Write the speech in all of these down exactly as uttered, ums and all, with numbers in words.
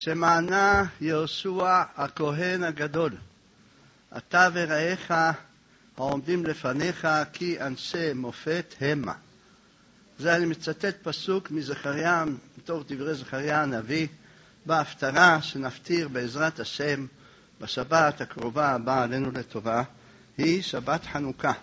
שמענה יהושע הכהן הגדול, אתה ורעיך העומדים לפניך כי אנשי מופת המה. זה אני מצטט פסוק מזכריה, מתוך דברי זכריה הנביא, בהפטרה שנפטיר בעזרת השם בשבת הקרובה הבאה עלינו לטובה, היא שבת חנוכה.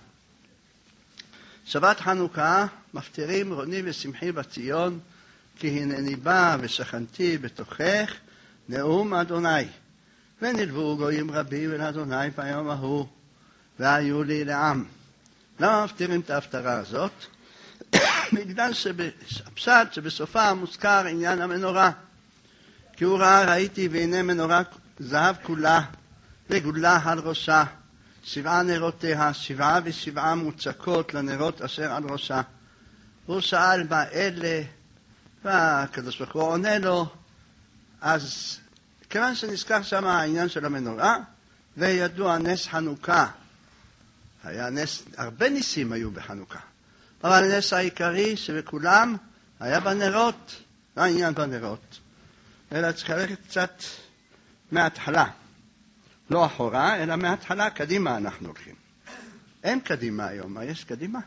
שבת חנוכה מפטירים רוני ושמחי בציון, כי הנני בא ושכנתי בתוכך נאום אדוני. ונלוו גויים רבים אל אדוני ביום ההוא, והיו לי לעם. למה מפטירים את ההפטרה הזאת? בגלל שהפשט שבסופה מוזכר עניין המנורה. כי הוא ראה ראיתי והנה מנורה זהב כולה וגודלה על ראשה, שבעה נרותיה, שבעה ושבעה מוצקות לנרות אשר על ראשה. הוא שאל מה אלה, והקדוש ברוך הוא עונה לו. אז כיוון שנזכר שם העניין של המנורה, וידוע נס חנוכה, היה נס, הרבה ניסים היו בחנוכה, אבל הנס העיקרי שבכולם היה בנרות, לא העניין בנרות, אלא צריך ללכת קצת מההתחלה, לא אחורה, אלא מההתחלה קדימה אנחנו הולכים. אין קדימה היום, מה יש קדימה?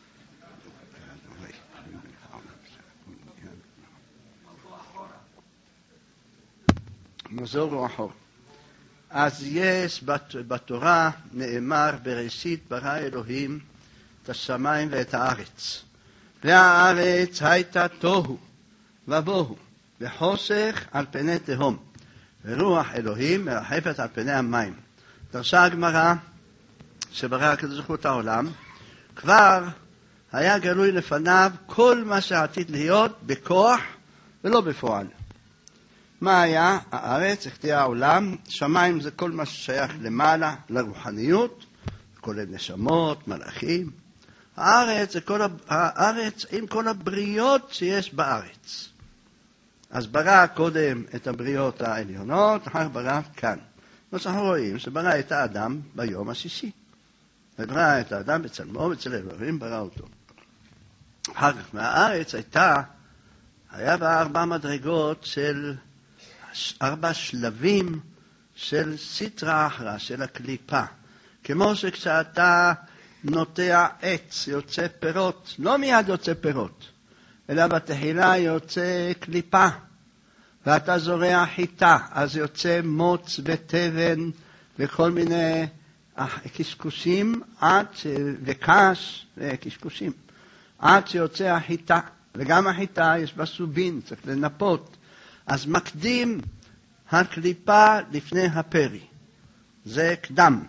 מזור או אחור. אז יש בתורה נאמר בראשית ברא אלוהים את השמיים ואת הארץ, והארץ הייתה תוהו ובוהו וחושך על פני תהום, ורוח אלוהים מרחפת על פני המים. דרשה הגמרא שברא הקדוש ברוך הוא את העולם, כבר היה גלוי לפניו כל מה שעתיד להיות בכוח ולא בפועל. מה היה? הארץ, החטיא העולם, שמיים זה כל מה ששייך למעלה, לרוחניות, כולל נשמות, מלאכים. הארץ זה כל הארץ עם כל הבריות שיש בארץ. אז ברא קודם את הבריות העליונות, אחר ברא כאן. אנחנו רואים שברא את האדם ביום השישי. וברא את האדם בצלמו, בצל אלוהים ברא אותו. אחר כך מהארץ הייתה, היה בה ארבע מדרגות של ארבע שלבים של סטרא אחרא, של הקליפה. כמו שכשאתה נוטע עץ יוצא פירות, לא מיד יוצא פירות, אלא בתחילה יוצא קליפה, ואתה זורע חיטה, אז יוצא מוץ ותבן וכל מיני קשקושים, עד ש... וקש וקשקושים, עד שיוצא החיטה. וגם החיטה יש בה סובין, צריך לנפות. אז מקדים הקליפה לפני הפרי, זה קדם.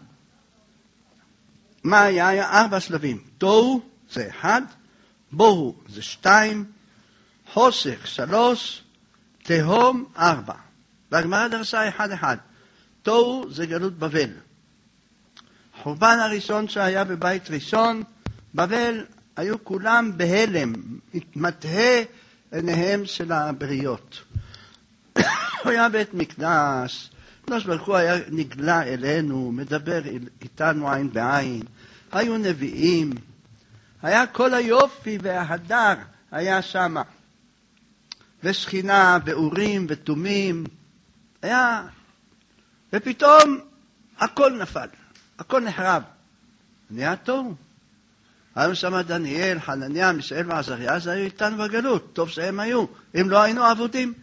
מה היה? היה ארבע שלבים. תוהו זה אחד, בוהו זה שתיים, חושך שלוש, תהום ארבע. והגמרא דרשה אחד אחד. תוהו זה גלות בבל. חורבן הראשון שהיה בבית ראשון, בבל היו כולם בהלם, התמתהה עיניהם של הבריות. היה בית מקדש, הקדוש ברוך הוא היה נגלה אלינו, מדבר איתנו עין בעין, היו נביאים, היה כל היופי וההדר היה שם, ושכינה ואורים ותומים, היה, ופתאום הכל נפל, הכל נחרב, נהיה תוהו. היו שם דניאל, חנניה, מישאל ועזריה, אז היו איתנו בגלות, טוב שהם היו, אם לא היינו עבודים.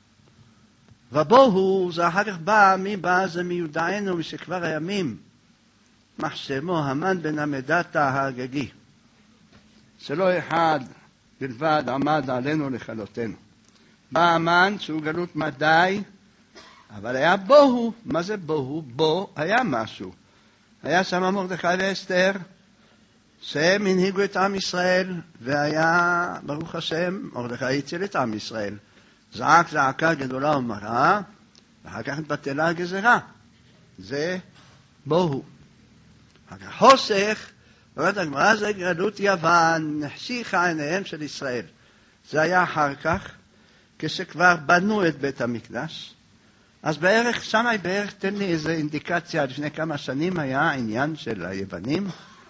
ובוהו, זה אחר כך בא, מי בא? זה מיודענו משכבר הימים, מחשמו המן בן המדתה האגגי, שלא אחד בלבד עמד עלינו לכלותנו. בא המן שהוא גלות מדי, אבל היה בוהו. מה זה בוהו? בו היה משהו. היה שם מרדכי ואסתר, שהם הנהיגו את עם ישראל, והיה, ברוך השם, מרדכי הציל את עם ישראל. זעק זעקה גדולה ומרה, ואחר כך התבטלה הגזרה. זה בוהו. אחר כך חושך, אומרת הגמרא, זה גלות יוון, נחשיכה עיניהם של ישראל. זה היה אחר כך, כשכבר בנו את בית המקדש. אז בערך, שם בערך, תן לי איזו אינדיקציה, לפני כמה שנים היה העניין של היוונים.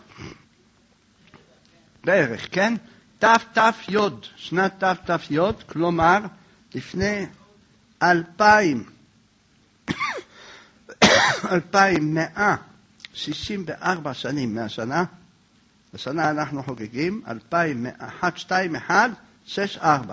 בערך, כן? תף תף יוד, שנת תף תף יוד, כלומר, לפני אלפיים, אלפיים מאה שישים וארבע שנים מהשנה, השנה אנחנו חוגגים אלפיים מאה, אחת, שתיים, אחת, שש, ארבע,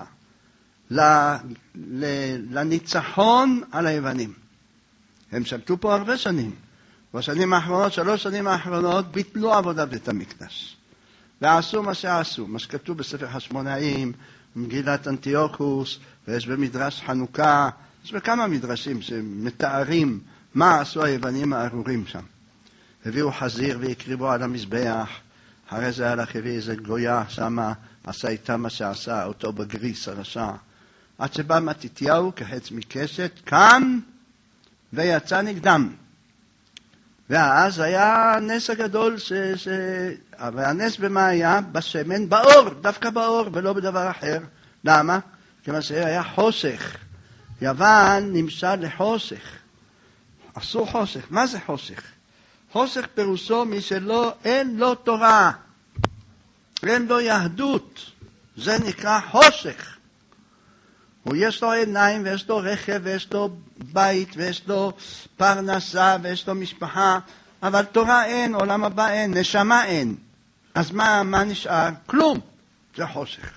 לניצחון על היוונים. הם שלטו פה הרבה שנים. בשנים האחרונות, שלוש שנים האחרונות, ביטלו עבודת בית המקדש. ועשו מה שעשו, מה שכתוב בספר חשמונאים, מגילת אנטיוכוס, ויש במדרש חנוכה, יש בכמה מדרשים שמתארים מה עשו היוונים הארורים שם. הביאו חזיר והקריבו על המזבח, אחרי זה הלך הביא איזה גויה שמה, עשה איתה מה שעשה, אותו בגריס הרשע. עד שבא מתתיהו כחץ מקשת, קם ויצא נגדם. ואז היה הנס הגדול, ש... ש... והנס במה היה? בשמן, באור, דווקא באור ולא בדבר אחר. למה? כיוון שהיה חושך. יוון נמשל לחושך. עשו חושך. מה זה חושך? חושך פירושו מי שלא, אין לו תורה, אין לו יהדות. זה נקרא חושך. יש לו עיניים ויש לו רכב ויש לו בית ויש לו פרנסה ויש לו משפחה, אבל תורה אין, עולם הבא אין, נשמה אין. אז מה, מה נשאר? כלום. זה חושך.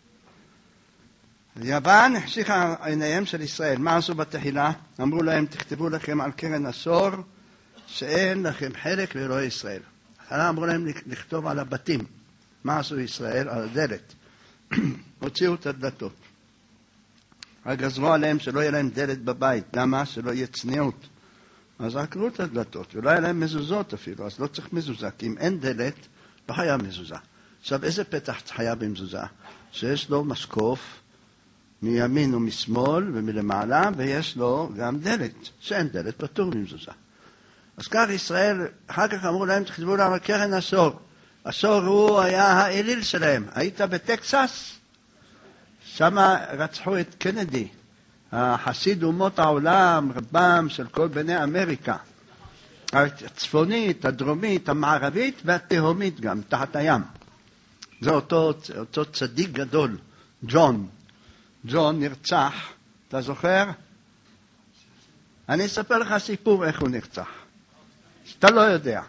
יוון החשיכה עיניהם של ישראל. מה עשו בתחילה? אמרו להם, תכתבו לכם על קרן עשור שאין לכם חלק ואלוהי ישראל. אחלה אמרו להם לכתוב על הבתים. מה עשו ישראל? על הדלת. הוציאו את הדלתות. גזרו עליהם שלא יהיה להם דלת בבית. למה? שלא יהיה צניעות. אז עקרו את הדלתות, ולא יהיה להם מזוזות אפילו, אז לא צריך מזוזה, כי אם אין דלת, לא חייב מזוזה. עכשיו, איזה פתח חייב במזוזה? שיש לו משקוף מימין ומשמאל ומלמעלה, ויש לו גם דלת. שאין דלת, פטור ממזוזה. אז כך ישראל, אחר כך אמרו להם, תכתבו להם על קרן עשור. עשור הוא היה האליל שלהם. היית בטקסס? שם רצחו את קנדי, החסיד אומות העולם, רבם של כל בני אמריקה. הצפונית, הדרומית, המערבית והתהומית גם, תחת הים. זה אותו, אותו צדיק גדול, ג'ון. ג'ון נרצח, אתה זוכר? אני אספר לך סיפור איך הוא נרצח. אתה לא יודע.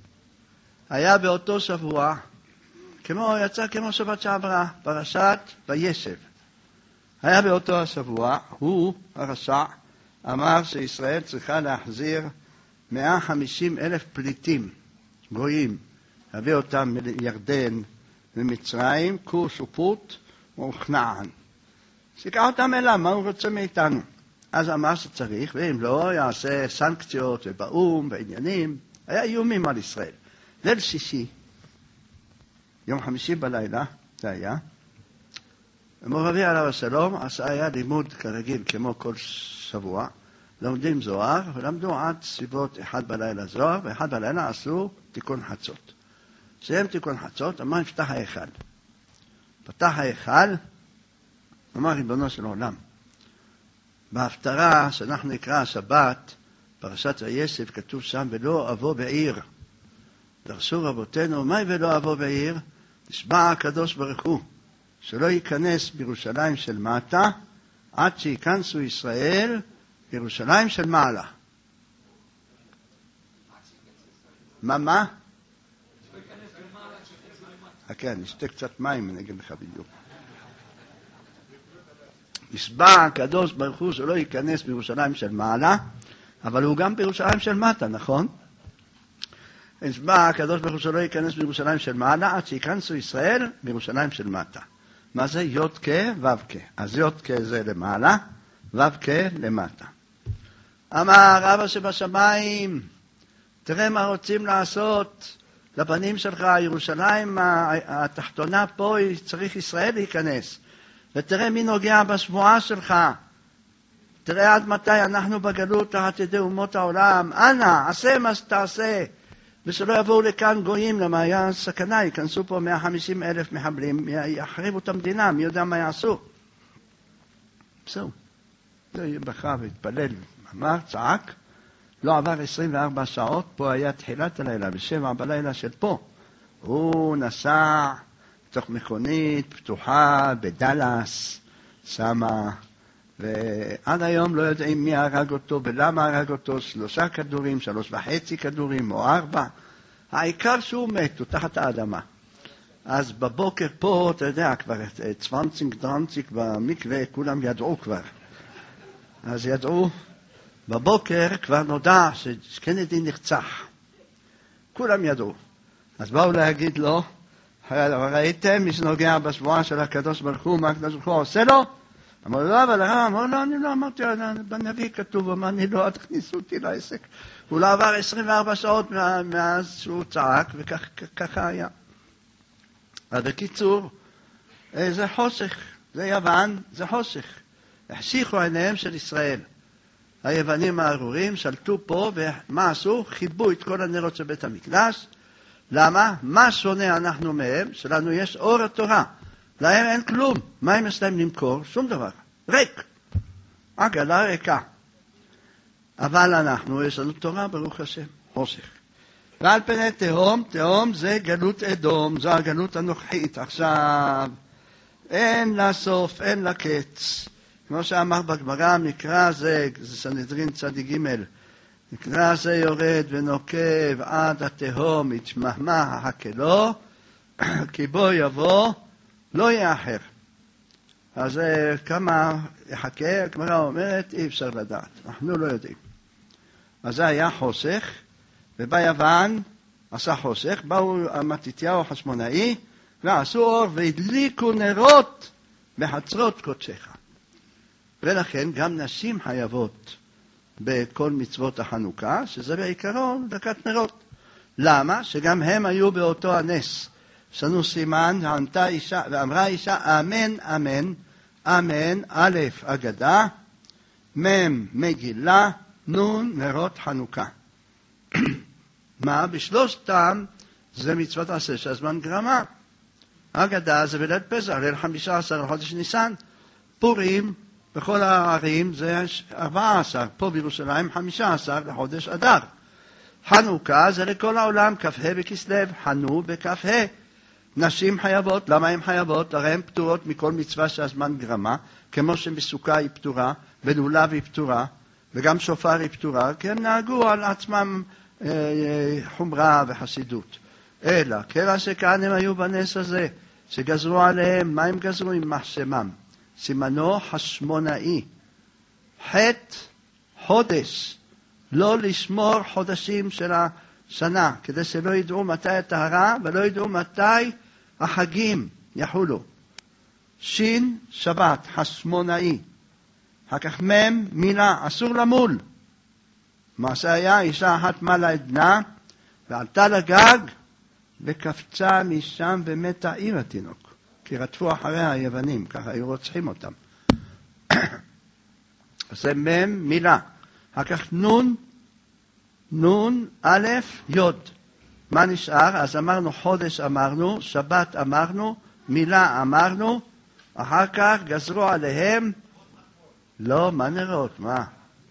היה באותו שבוע, כמו, יצא כמו שבת שעברה, פרשת וישב. היה באותו השבוע, הוא, הרשע, אמר שישראל צריכה להחזיר מאה וחמישים אלף פליטים, גויים, להביא אותם מירדן ומצרים, כוש ופוט וכנען. שיקע אותם אליו, מה הוא רוצה מאיתנו? אז אמר שצריך, ואם לא, יעשה סנקציות ובאום ועניינים. היה איומים על ישראל. ליל שישי, יום חמישי בלילה, זה היה, מורבי עליו השלום, עשה היה לימוד כרגיל כמו כל שבוע, לומדים זוהר, ולמדו עד סביבות אחד בלילה זוהר, ואחד בלילה עשו תיקון חצות. סיים תיקון חצות, אמר נפתח ההיכל. פתח ההיכל, אמר ריבונו של עולם, בהפטרה שאנחנו נקרא השבת, פרשת וישב, כתוב שם, ולא אבוא בעיר. דרשו רבותינו, מה ולא אבוא בעיר? נשבע הקדוש ברוך הוא, שלא ייכנס בירושלים של מטה, עד שיכנסו ישראל בירושלים של מעלה. מה, מה? כן, נשתה קצת מים, אני אגיד לך בדיוק. נשבע הקדוש ברוך הוא שלא ייכנס בירושלים של מעלה, אבל הוא גם בירושלים של מטה, נכון? נשבע הקדוש ברוך הוא שלא ייכנס בירושלים של מעלה, עד שיכנסו ישראל בירושלים של מטה. מה זה? יודקה ובקה. אז יודקה זה למעלה, ובקה למטה. אמר אבא שבשמיים, תראה מה רוצים לעשות לבנים שלך, ירושלים התחתונה פה, צריך ישראל להיכנס. ותראה מי נוגע בשבועה שלך. תראה עד מתי אנחנו בגלות תחת ידי אומות העולם. אנא, עשה מה שתעשה. ושלא יבואו לכאן גויים, למה היה סכנה, ייכנסו פה מאה וחמישים אלף מחבלים, יחריבו את המדינה, מי יודע מה יעשו. זהו. זה בכה והתפלל, אמר, צעק, לא עבר עשרים וארבע שעות, פה היה תחילת הלילה, בשבע בלילה של פה. הוא נסע בתוך מכונית פתוחה בדלס, שמה ועד היום לא יודעים מי הרג אותו ולמה הרג אותו, שלושה כדורים, שלוש וחצי כדורים או ארבע. העיקר שהוא מת, הוא תחת האדמה. אז בבוקר פה, אתה יודע, כבר צוונציק דרנציק במקווה, כולם ידעו כבר. אז ידעו, בבוקר כבר נודע שקנדי נרצח. כולם ידעו. אז באו להגיד לו, ראיתם מי שנוגע בשבועה של הקדוש ברוך הוא, מה הקדוש ברוך הוא עושה לו? אמר לו, אבל הרב, אמר לו, אני לא אמרתי, בנביא כתוב, אמר, אני לא, תכניסו אותי לעסק. הוא לא עבר עשרים וארבע שעות מאז שהוא צעק, וככה היה. אז בקיצור, זה חושך, זה יוון, זה חושך. החשיכו עיניהם של ישראל. היוונים הארורים שלטו פה, ומה עשו? חיבו את כל הנרות של בית המקדש. למה? מה שונה אנחנו מהם? שלנו יש אור התורה. להם אין כלום. מה הם יש להם למכור? שום דבר. ריק. עגלה ריקה. אבל אנחנו, יש לנו תורה, ברוך השם, חושך. ועל פני תהום, תהום זה גלות אדום, זו הגלות הנוכחית. עכשיו, אין לה סוף, אין לה קץ. כמו שאמר בגמרא, מקרא זה, זה סנהדרין צדיק ג', מקרא זה יורד ונוקב עד התהום, יתמהמה הקלו, כי בו יבוא, לא יאחר. אז כמה יחכה, הגמרא אומרת, אי אפשר לדעת, אנחנו לא יודעים. אז זה היה חושך, וביוון עשה חושך, באו מתתיהו החשמונאי, ועשו אור והדליקו נרות בחצרות קודשך. ולכן גם נשים חייבות בכל מצוות החנוכה, שזה בעיקרון דקת נרות. למה? שגם הם היו באותו הנס. שנו סימן, וענתה אישה, ואמרה אישה, אמן, אמן, אמן, א', אגדה, מ', מגילה, נון, נרות חנוכה. מה? בשלושתם זה מצוות עשה שהזמן גרמה. אגדה זה בליל פסח, ליל חמישה עשר לחודש ניסן. פורים בכל הערים זה ארבע עשרה, פה בירושלים חמישה עשר לחודש אדר. חנוכה זה לכל העולם, כ"ה בכסלו, חנו בכ"ה. נשים חייבות, למה הן חייבות? הרי הן פטורות מכל מצווה שהזמן גרמה, כמו שבסוכה היא פטורה, בלולב היא פטורה, וגם שופר היא פטורה, כי הם נהגו על עצמם אה, חומרה וחסידות. אלא, כיוון שכאן הם היו בנס הזה, שגזרו עליהם, מה הם גזרו עם מחשמם? סימנו חשמונאי, חטא חודש, לא לשמור חודשים של השנה, כדי שלא ידעו מתי הטהרה ולא ידעו מתי החגים יחולו. שין שבת, חשמונאי. אחר כך מם מילה, אסור למול. מה שהיה, אישה אחת מלה את בנה, ועלתה לגג, וקפצה משם ומתה עם התינוק. כי רדפו אחריה היוונים, ככה היו רוצחים אותם. זה מם מילה. אחר כך נון, נון, א', יוד. מה נשאר? אז אמרנו חודש אמרנו, שבת אמרנו, מילה אמרנו, אחר כך גזרו עליהם, לא, מה נראות? מה?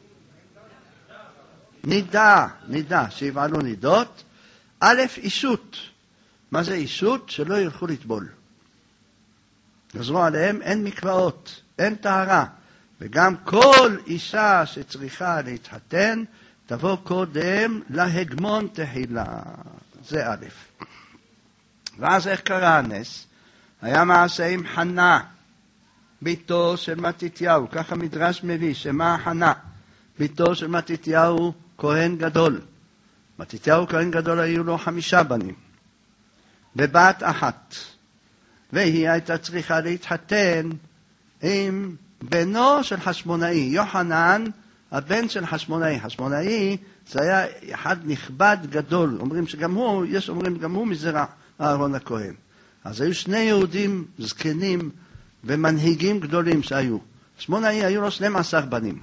נידה, נידה, שיבעלו נידות. א', אישות. מה זה אישות? שלא ילכו לטבול. גזרו עליהם, אין מקוואות, אין טהרה. וגם כל אישה שצריכה להתחתן, תבוא קודם להגמון תחילה. זה א'. ואז איך קרה הנס? היה מעשה עם חנה, ביתו של מתתיהו, ככה מדרש מביא, שמה חנה? ביתו של מתתיהו כהן גדול. מתתיהו כהן גדול היו לו חמישה בנים. בבת אחת. והיא הייתה צריכה להתחתן עם בנו של חשמונאי, יוחנן, הבן של חשמונאי. חשמונאי זה היה אחד נכבד גדול, אומרים שגם הוא, יש אומרים גם הוא מזרע אהרון הכהן. אז היו שני יהודים זקנים ומנהיגים גדולים שהיו. חשמונאי היו לו שנים עשר בנים.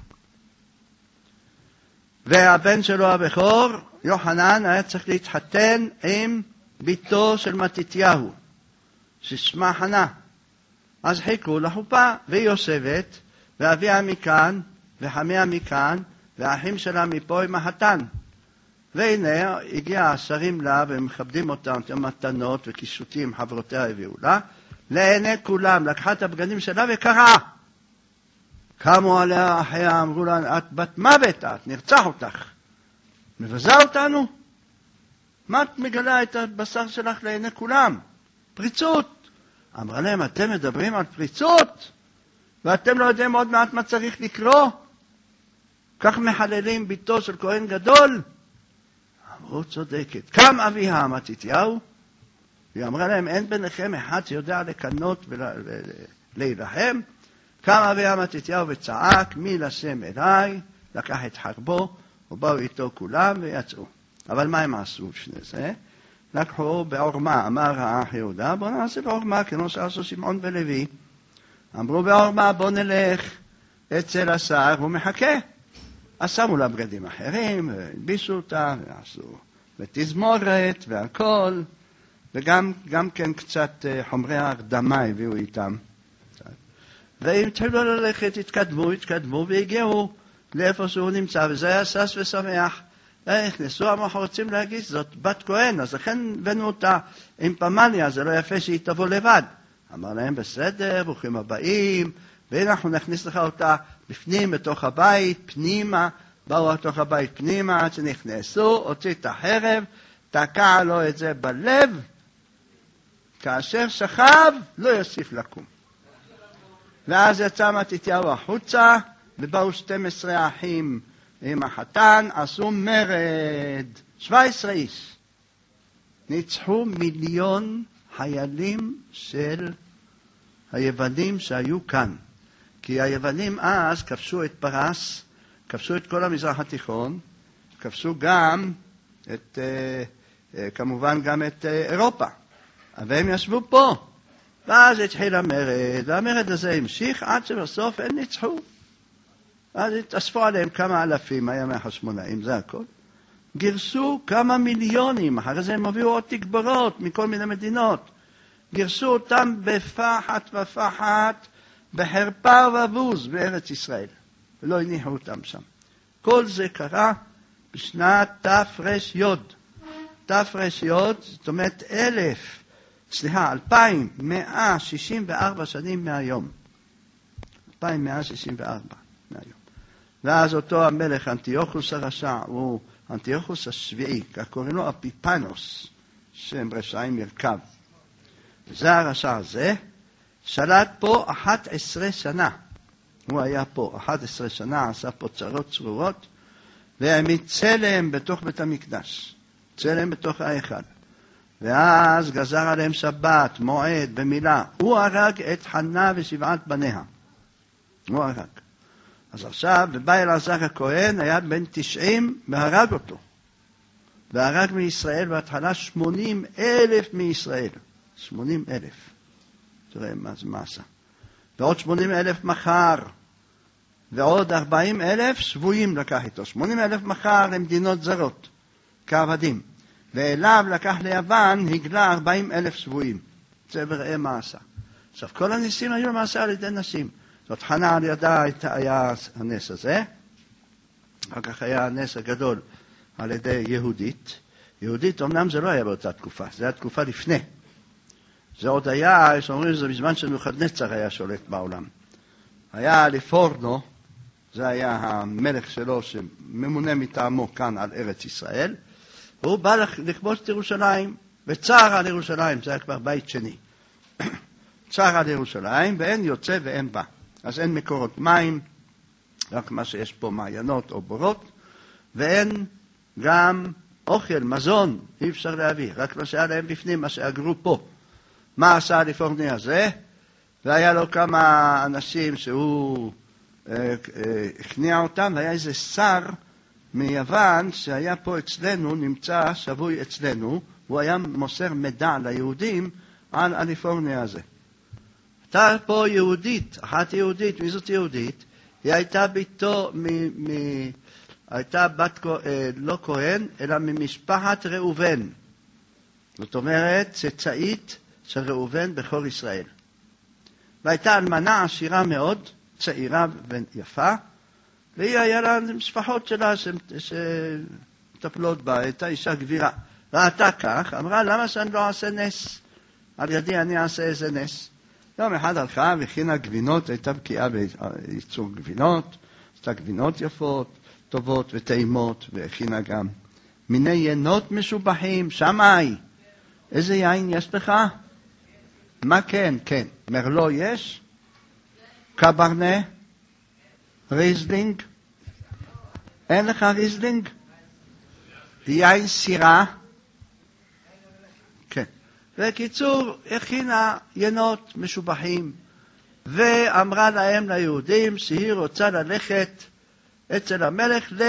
והבן שלו הבכור, יוחנן, היה צריך להתחתן עם ביתו של מתתיהו, ששמה חנה. אז חיכו לחופה, והיא יושבת, ואביה מכאן, וחמיה מכאן, והאחים שלה מפה עם החתן. והנה הגיע השרים לה, והם מכבדים אותם, מתנות וקישוטים, חברותיה הביאו לה, לעיני כולם, לקחה את הבגדים שלה וקראה. קמו עליה אחיה, אמרו לה, את בת מוות, את נרצח אותך. מבזה אותנו? מה את מגלה את הבשר שלך לעיני כולם? פריצות. אמרה להם, אתם מדברים על פריצות? ואתם לא יודעים עוד מעט מה צריך לקרוא? כך מחללים ביתו של כהן גדול? אמרו, צודקת. קם אביה מתתיהו, היא אמרה להם, אין ביניכם אחד שיודע לקנות ולהילחם? קם אביה מתתיהו וצעק, מי לשם אליי? לקח את חרבו, ובאו איתו כולם ויצאו. אבל מה הם עשו שני זה? לקחו בעורמה, אמר האח יהודה, בוא נעשה בעורמה, כמו שעשו שמעון ולוי. אמרו בעורמה, בוא נלך אצל השר, הוא מחכה. אז שמו לה בגדים אחרים, והלבישו אותה, ועשו בתזמורת והכל, וגם גם כן קצת חומרי הרדמה הביאו איתם. והם התחילו ללכת, התקדמו, התקדמו, והגיעו לאיפה שהוא נמצא, וזה היה שש ושמח. נכנסו, אנחנו רוצים להגיד, זאת בת כהן, אז לכן הבאנו אותה עם פמליה, זה לא יפה שהיא תבוא לבד. אמר להם, בסדר, ברוכים הבאים, והנה אנחנו נכניס לך אותה בפנים, בתוך הבית, פנימה, באו לתוך הבית פנימה, עד שנכנסו, הוציא את החרב, תקע לו את זה בלב, כאשר שכב, לא יוסיף לקום. ואז יצא מתתיהו החוצה, ובאו שתים עשרה אחים עם החתן, עשו מרד, שבע עשרה איש. ניצחו מיליון חיילים של היוונים שהיו כאן. כי היוונים אז כבשו את פרס, כבשו את כל המזרח התיכון, כבשו גם את, כמובן גם את אירופה. והם ישבו פה. ואז התחיל המרד, והמרד הזה המשיך עד שבסוף הם ניצחו. אז התאספו עליהם כמה אלפים, היה מהחשמונאים, זה הכל. גירסו כמה מיליונים, אחרי זה הם הביאו עוד תגברות מכל מיני מדינות. גירסו אותם בפחת ופחת, בחרפה ובוז בארץ ישראל, ולא הניחו אותם שם. כל זה קרה בשנת תר"י. תר"י, זאת אומרת אלף, סליחה, אלפיים מאה שישים וארבע שנים מהיום. אלפיים מאה שישים וארבע מהיום. ואז אותו המלך אנטיוכוס הרשע, הוא אנטיוכוס השביעי, כך קוראים לו אפיפנוס, שם רשעים ירכב. וזה הרשע הזה, שלט פה אחת עשרה שנה. הוא היה פה אחת עשרה שנה, עשה פה צרות צרורות, והעמיד צלם בתוך בית המקדש, צלם בתוך ההיכל. ואז גזר עליהם שבת, מועד, במילה. הוא הרג את חנה ושבעת בניה. הוא הרג. אז עכשיו, ובא אלעזר הכהן, היה בן תשעים, והרג אותו. והרג מישראל בהתחלה שמונים אלף מישראל. שמונים אלף. תראה מה זה מעשה. ועוד שמונים אלף מחר. ועוד ארבעים אלף שבויים לקח איתו. שמונים אלף מחר למדינות זרות, כעבדים. ואליו לקח ליוון, הגלה ארבעים אלף שבויים. זה וראה מה עשה. עכשיו, כל הניסים היו למעשה על ידי נשים. זאת חנה על ידה היה הנס הזה. אחר כך היה הנס הגדול על ידי יהודית. יהודית, אמנם זה לא היה באותה תקופה, זה היה תקופה לפני. זה עוד היה, יש אומרים, זה בזמן שנבוכדנצר היה שולט בעולם. היה ליפורנו, זה היה המלך שלו שממונה מטעמו כאן על ארץ ישראל. והוא בא לכבוש את ירושלים, וצער על ירושלים, זה היה כבר בית שני. צער על ירושלים, ואין יוצא ואין בא. אז אין מקורות מים, רק מה שיש פה מעיינות או בורות, ואין גם אוכל, מזון, אי אפשר להביא, רק מה שהיה להם בפנים, מה שאגרו פה. מה עשה הליפורני הזה? והיה לו כמה אנשים שהוא אה, אה, הכניע אותם, והיה איזה שר מיוון שהיה פה אצלנו, נמצא שבוי אצלנו, הוא היה מוסר מידע ליהודים על הליפורני הזה. הייתה פה יהודית, אחת יהודית, מי זאת יהודית? היא הייתה ביתו, מ, מ, הייתה בת, אה, לא כהן, אלא ממשפחת ראובן. זאת אומרת, צאצאית של ראובן בכור ישראל. והייתה אלמנה עשירה מאוד, צעירה ויפה, והיא היה לה משפחות שלה שטפלות בה, הייתה אישה גבירה. ראתה כך, אמרה, למה שאני לא אעשה נס? על ידי אני אעשה איזה נס. יום אחד הלכה והכינה גבינות, הייתה בקיאה בייצור גבינות, עשתה גבינות יפות, טובות וטעימות, והכינה גם מיני ינות משובחים. שמאי, איזה יין יש לך? מה כן? כן. מרלו יש? קברנה? ריזלינג? אין לך ריזלינג? יין סירה? כן. בקיצור, הכינה ינות משובחים, ואמרה להם, ליהודים, שהיא רוצה ללכת אצל המלך ל...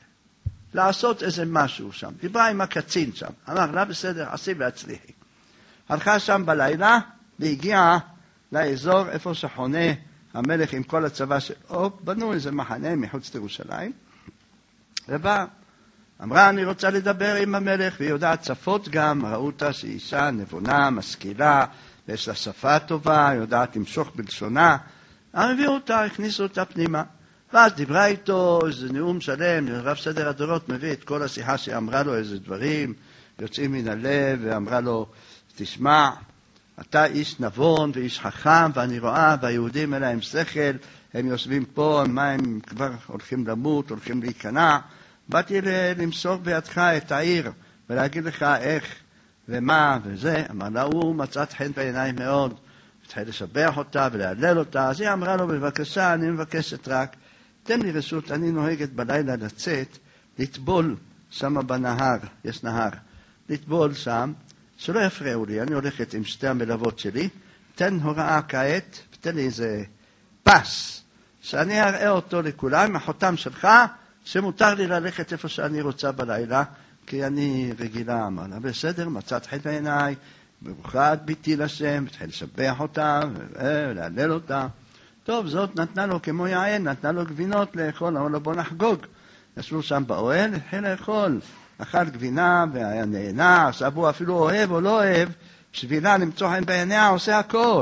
לעשות איזה משהו שם. דיברה עם הקצין שם. אמר לה, בסדר, עשי והצליחי. הלכה שם בלילה, והגיעה לאזור איפה שחונה המלך עם כל הצבא שלו. בנו איזה מחנה מחוץ לירושלים. ובא, אמרה, אני רוצה לדבר עם המלך, והיא יודעת שפות גם, ראו אותה שהיא אישה נבונה, משכילה, ויש לה שפה טובה, יודעת למשוך בלשונה. הביאו אותה, הכניסו אותה פנימה. ואז דיברה איתו איזה נאום שלם, רב סדר הדורות מביא את כל השיחה שאמרה לו איזה דברים, יוצאים מן הלב, ואמרה לו, תשמע, אתה איש נבון ואיש חכם, ואני רואה, והיהודים אלה עם שכל, הם יושבים פה, מה הם כבר הולכים למות, הולכים להיכנע. באתי למסור בידך את העיר, ולהגיד לך איך ומה וזה. אמר לה, הוא מצאת חן בעיניי מאוד, התחיל לשבח אותה ולהלל אותה. אז היא אמרה לו, בבקשה, אני מבקשת רק, תן לי רשות, אני נוהגת בלילה לצאת, לטבול שם בנהר, יש נהר, לטבול שם, שלא יפריעו לי, אני הולכת עם שתי המלוות שלי, תן הוראה כעת, ותן לי איזה פס, שאני אראה אותו לכולם, החותם שלך, שמותר לי ללכת איפה שאני רוצה בלילה, כי אני רגילה, אמר לה, בסדר, מצאת חן בעיניי, ברוכה את ביתי לשם, ותחיל לשבח אותה, ולהלל אותה. טוב, זאת נתנה לו כמו יען, נתנה לו גבינות לאכול, אמר לו בוא נחגוג. ישבו שם באוהל, התחיל לאכול, אכל גבינה והיה נהנה, עכשיו הוא אפילו אוהב או לא אוהב, בשבילה למצוא חן בעיניה עושה הכל.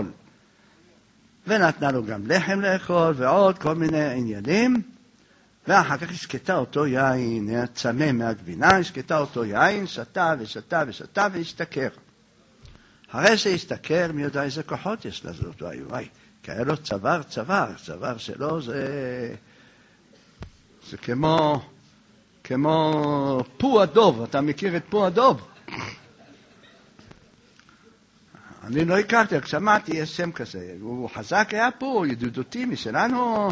ונתנה לו גם לחם לאכול ועוד כל מיני עניינים, ואחר כך השקטה אותו יין, היה צמא מהגבינה, השקטה אותו יין, שתה ושתה ושתה והשתכר. אחרי שהשתכר, מי יודע איזה כוחות יש לזאת, וואי וואי, כאלה לו צוואר צוואר, צוואר שלו זה, זה כמו, כמו פו הדוב, אתה מכיר את פו הדוב? אני לא הכרתי, רק שמעתי, יש שם כזה, הוא חזק היה פה, ידידותי משלנו.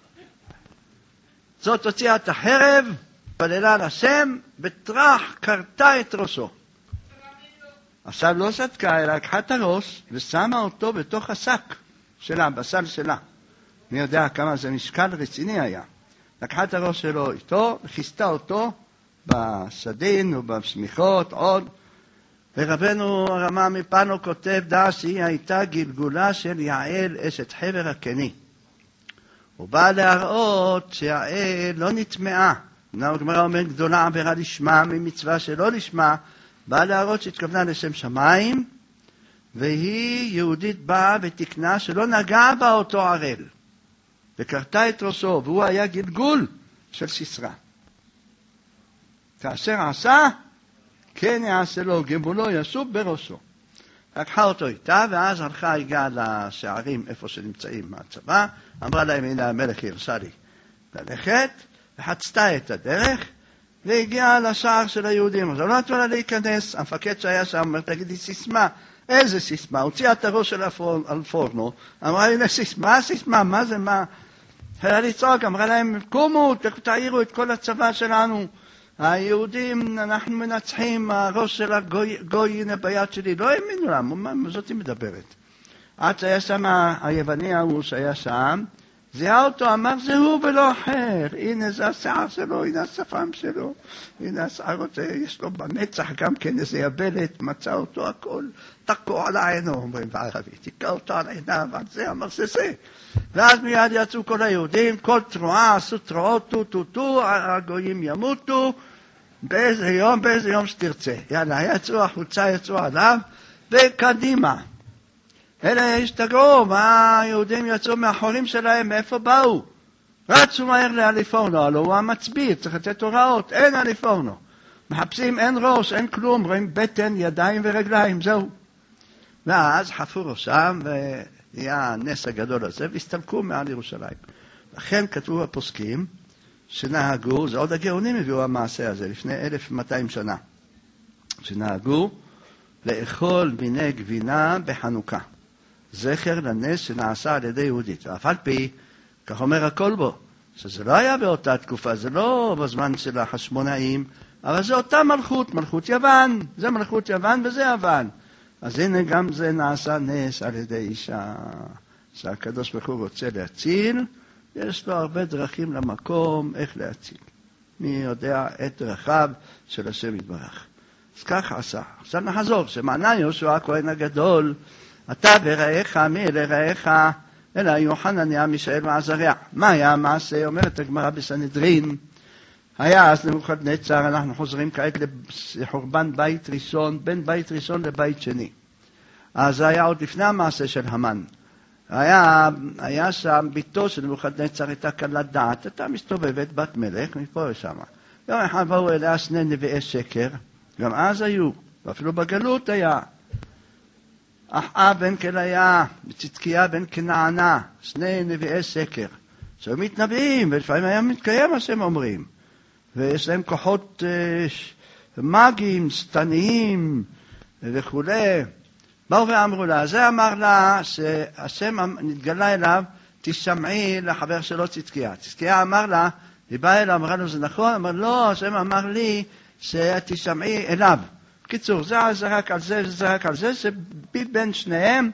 זאת הוציאה את החרב, פללה לשם, בטרח קרתה את ראשו. עכשיו לא שתקה, אלא לקחה את הראש ושמה אותו בתוך השק שלה, בסל שלה. אני יודע כמה זה משקל רציני היה. לקחה את הראש שלו איתו, וכיסתה אותו בסדין ובשמיכות עוד. ורבנו הרמה מפנו כותב דע שהיא הייתה גלגולה של יעל אשת חבר הקני. הוא בא להראות שיעל לא נטמעה. הגמרא אומרת גדולה עבירה לשמה ממצווה שלא לשמה, באה להראות שהתכוונה לשם שמיים, והיא יהודית באה ותקנה שלא נגעה בה אותו ערל, וקרתה את ראשו, והוא היה גלגול של סיסרא. כאשר עשה, כן יעשה לו, גמולו ישוב בראשו. לקחה אותו איתה, ואז הלכה, הגיעה לשערים איפה שנמצאים מהצבא, אמרה להם, הנה המלך הרשה לי ללכת, וחצתה את הדרך, והגיעה לשער של היהודים. אז לא נתנו לה להיכנס, המפקד שהיה שם אומר, תגידי סיסמה, איזה סיסמה? הוציאה את הראש של אלפורנו, אמרה, הנה סיסמה, סיסמה, מה זה, מה? היה לצעוק, אמרה להם, קומו, תעירו את כל הצבא שלנו, היהודים, אנחנו מנצחים, הראש של הגוי, הנה ביד שלי, לא האמינו להם, זאת היא מדברת. עד שהיה שם, היווני ההוא שהיה שם, זיהה אותו, אמר זה הוא ולא אחר, הנה זה השיער שלו, הנה השפם שלו, הנה השיער הזה, יש לו במצח גם כן איזה יבלת, מצא אותו הכל, תקו על העינו, אומרים בערבית, תקע אותו על עיניו, על זה, אמר זה זה. ואז מיד יצאו כל היהודים, כל תרועה, עשו תרועות, טו טו טו, הגויים ימותו, באיזה יום, באיזה יום שתרצה. יאללה, יצאו החוצה, יצאו עליו, וקדימה. אלה השתגעו, מה היהודים יצאו מהחורים שלהם, מאיפה באו? רצו מהר לאליפורנו, הלוא הוא המצביא, צריך לתת הוראות, אין אליפורנו. מחפשים, אין ראש, אין כלום, רואים בטן, ידיים ורגליים, זהו. ואז חפו ראשם נהיה הנס הגדול הזה, והסתלקו מעל ירושלים. לכן כתבו הפוסקים שנהגו, זה עוד הגאונים הביאו המעשה הזה, לפני אלף ומאתיים שנה, שנהגו לאכול מיני גבינה בחנוכה, זכר לנס שנעשה על ידי יהודית. ואף על פי, כך אומר הכל בו, שזה לא היה באותה תקופה, זה לא בזמן של החשמונאים, אבל זה אותה מלכות, מלכות יוון, זה מלכות יוון וזה יוון. אז הנה גם זה נעשה נס על ידי אישה, שהקדוש ברוך הוא רוצה להציל, יש לו הרבה דרכים למקום איך להציל. מי יודע את דרכיו של השם יתברך. אז כך עשה. עכשיו נחזור, שמענה יהושע הכהן הגדול, אתה ורעך מי לרעך, אלא יוחנניה, מישאל ועזריה. מה היה המעשה? אומרת הגמרא בסנהדרין, היה אז נבוכדנצר, אנחנו חוזרים כעת לחורבן בית ראשון, בין בית ראשון לבית שני. אז זה היה עוד לפני המעשה של המן. היה, היה שם ביתו של נבוכדנצר, הייתה קלת דעת, הייתה מסתובבת בת מלך, מפה ושם. יום אחד באו אליה שני נביאי שקר, גם אז היו, ואפילו בגלות היה. אחאב בן כליה, וצדקיה בן כנענה, שני נביאי שקר, שהיו מתנבאים, ולפעמים היה מתקיים מה שהם אומרים. ויש להם כוחות אה, מגיים, סתניים וכו'. באו ואמרו לה, זה אמר לה שהשם נתגלה אליו, תשמעי לחבר שלו צדקיה. צדקיה אמר לה, היא באה אליו, אמרה לו, זה נכון? אמר, לא, השם אמר לי שתשמעי אליו. בקיצור, זה זרק על זה, זה זרק על זה, שבין שניהם,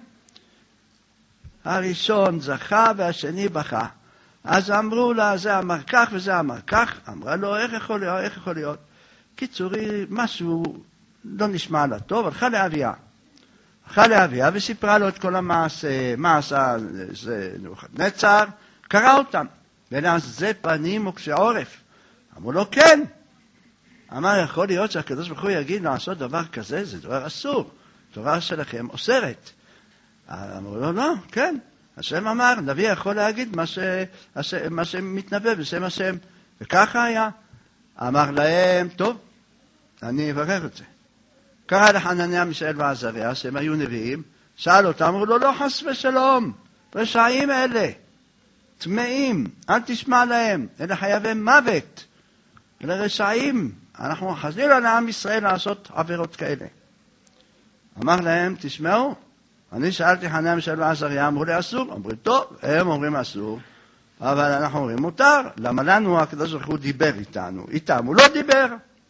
הראשון זכה והשני בכה. אז אמרו לה, זה אמר כך וזה אמר כך, אמרה לו, איך יכול להיות, איך יכול להיות? קיצורי, משהו לא נשמע לה טוב, הלכה לאביה. הלכה לאביה וסיפרה לו את כל המעשה, מה עשה זה נבוכדנצר, קרא אותם. ולעזי פנים וקשי עורף. אמרו לו, כן. אמר, יכול להיות שהקדוש ברוך הוא יגיד לעשות דבר כזה, זה דבר אסור. דבר שלכם אוסרת. אמרו לו, לא, כן. השם אמר, נביא יכול להגיד מה, ש... מה שמתנבא בשם השם. וככה היה. אמר להם, טוב, אני אברר את זה. קרא לחנניה, מישאל ועזריה, שהם היו נביאים, שאל אותם, אמרו לו, לא חס ושלום, רשעים אלה, טמאים, אל תשמע להם, אלה חייבי מוות, אלה רשעים, אנחנו חזינו על עם ישראל לעשות עבירות כאלה. אמר להם, תשמעו, אני שאלתי חנניה, מישאל ועזריה, אמרו לי אסור, אמרו לי טוב, הם אומרים אסור, אבל אנחנו אומרים מותר, למה לנו הקדוש ברוך הוא דיבר איתנו, איתם הוא לא דיבר.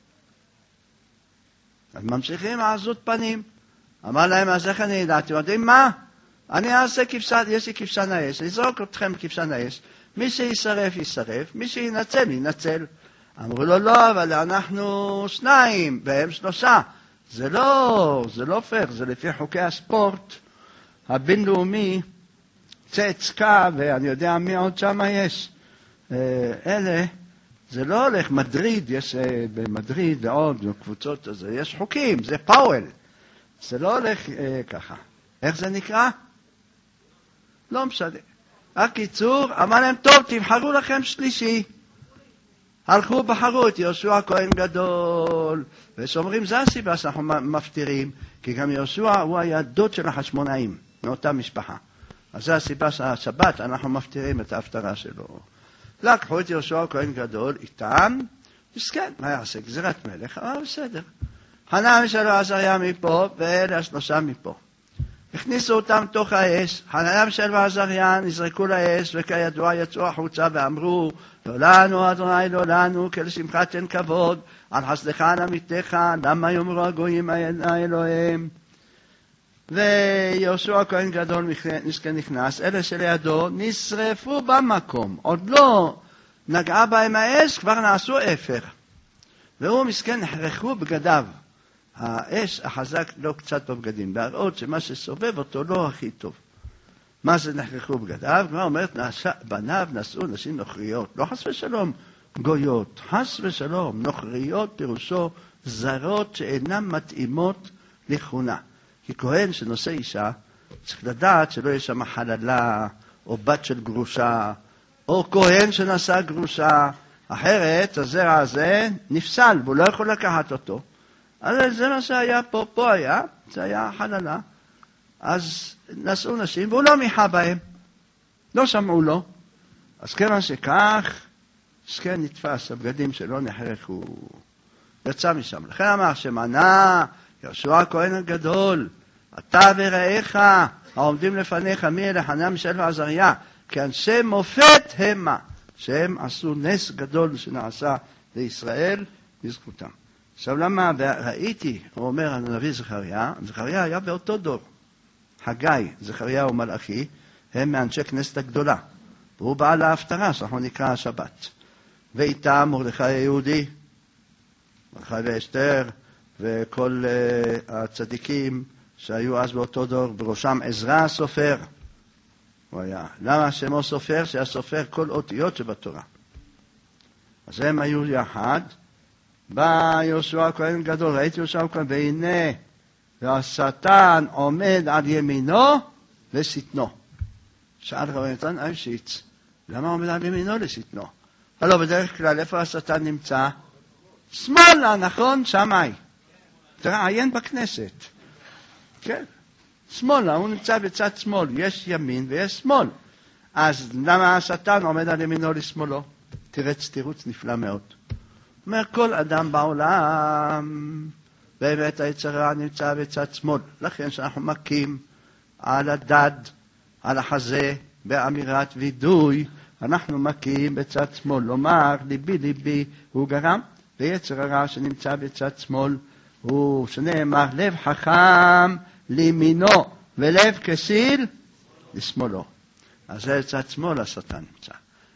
אז ממשיכים עזות פנים. אמר להם, אז איך אני ידעתי? יודעים מה? אני אעשה כבשן, יש לי כבשן האש, לזרוק אתכם כבשן האש, מי שישרף ישרף, מי שינצל ינצל. אמרו לו, לא, אבל אנחנו שניים, והם שלושה. זה לא, זה לא פייר, זה לפי חוקי הספורט הבינלאומי, צעצקה, ואני יודע מי עוד שם יש. אלה, זה לא הולך, מדריד, יש במדריד ועוד קבוצות, אז יש חוקים, זה פאוול. זה לא הולך אה, ככה. איך זה נקרא? לא משנה. הקיצור, אמר להם, טוב, תבחרו לכם שלישי. הלכו, בחרו את יהושע הכהן גדול. ושאומרים, זה הסיבה שאנחנו מפתירים, כי גם יהושע הוא היה דוד של החשמונאים, מאותה משפחה. אז זה הסיבה שהשבת אנחנו מפתירים את ההפטרה שלו. לקחו את יהושע הכהן גדול איתם, מסכן, מה יעשה? גזירת מלך, אבל בסדר. חנניה מישאל ועזריה מפה, ואלה השלושה מפה. הכניסו אותם תוך האש, חנניה מישאל ועזריה נזרקו לאש, וכידוע יצאו החוצה ואמרו, לא לנו אדוני לא לנו, כי לשמך תן כבוד, על חסדך על עמיתך, למה יאמרו הגויים האלוהים. ויהושע הכהן גדול נכנס, אלה שלידו נשרפו במקום, עוד לא נגעה בהם האש, כבר נעשו אפר. והוא מסכן נחרחו בגדיו. האש החזק לא קצת בבגדים, להראות שמה שסובב אותו לא הכי טוב. מה זה נחרחו בגדיו? כבר אומרת, נעשה, בניו נשאו נשים נוכריות, לא חס ושלום גויות, חס ושלום נוכריות פירושו זרות שאינן מתאימות לכהונה. כי כהן שנושא אישה, צריך לדעת שלא יש שם חללה, או בת של גרושה, או כהן שנשא גרושה, אחרת הזרע הזה נפסל, והוא לא יכול לקחת אותו. אז זה מה שהיה פה, פה היה, זה היה חללה. אז נשאו נשים, והוא לא מיחה בהם. לא שמעו לו. אז כיוון שכך, זקן נתפס, הבגדים שלו נחרקו. יצא משם. לכן אמר שמנה יהושע הכהן הגדול, אתה ורעיך העומדים לפניך מי אלה חנניה מישאל ועזריה, כי אנשי מופת המה, שהם עשו נס גדול שנעשה לישראל בזכותם. עכשיו למה ראיתי, הוא אומר הנביא זכריה, זכריה היה באותו דור. חגי, זכריה ומלאכי, הם מאנשי כנסת הגדולה. והוא בא להפטרה, שאנחנו נקרא השבת. ואיתם מרדכי היהודי, מרדכי ואסתר, וכל uh, הצדיקים שהיו אז באותו דור, בראשם עזרא הסופר. הוא היה. למה שמו סופר? שהיה סופר כל אותיות שבתורה. אז הם היו יחד. בא יהושע הכהן גדול, ראיתי יהושע הכהן, והנה, והשטן עומד על ימינו לשטנו. שאל רבי נתן אייבשיץ, למה עומד על ימינו לשטנו? הלא, בדרך כלל, איפה השטן נמצא? שמאלה, נכון? שמאי. תראיין בכנסת. כן. שמאלה, הוא נמצא בצד שמאל. יש ימין ויש שמאל. אז למה השטן עומד על ימינו לשמאלו? תירץ תירוץ נפלא מאוד. אומר, כל אדם בעולם, באמת היצר הרע נמצא בצד שמאל. לכן שאנחנו מכים על הדד, על החזה, באמירת וידוי, אנחנו מכים בצד שמאל. לומר, ליבי ליבי הוא גרם, ויצר הרע שנמצא בצד שמאל, הוא שנאמר, לב חכם לימינו, ולב כסיל לשמאלו. אז זה צד שמאל השטן נמצא.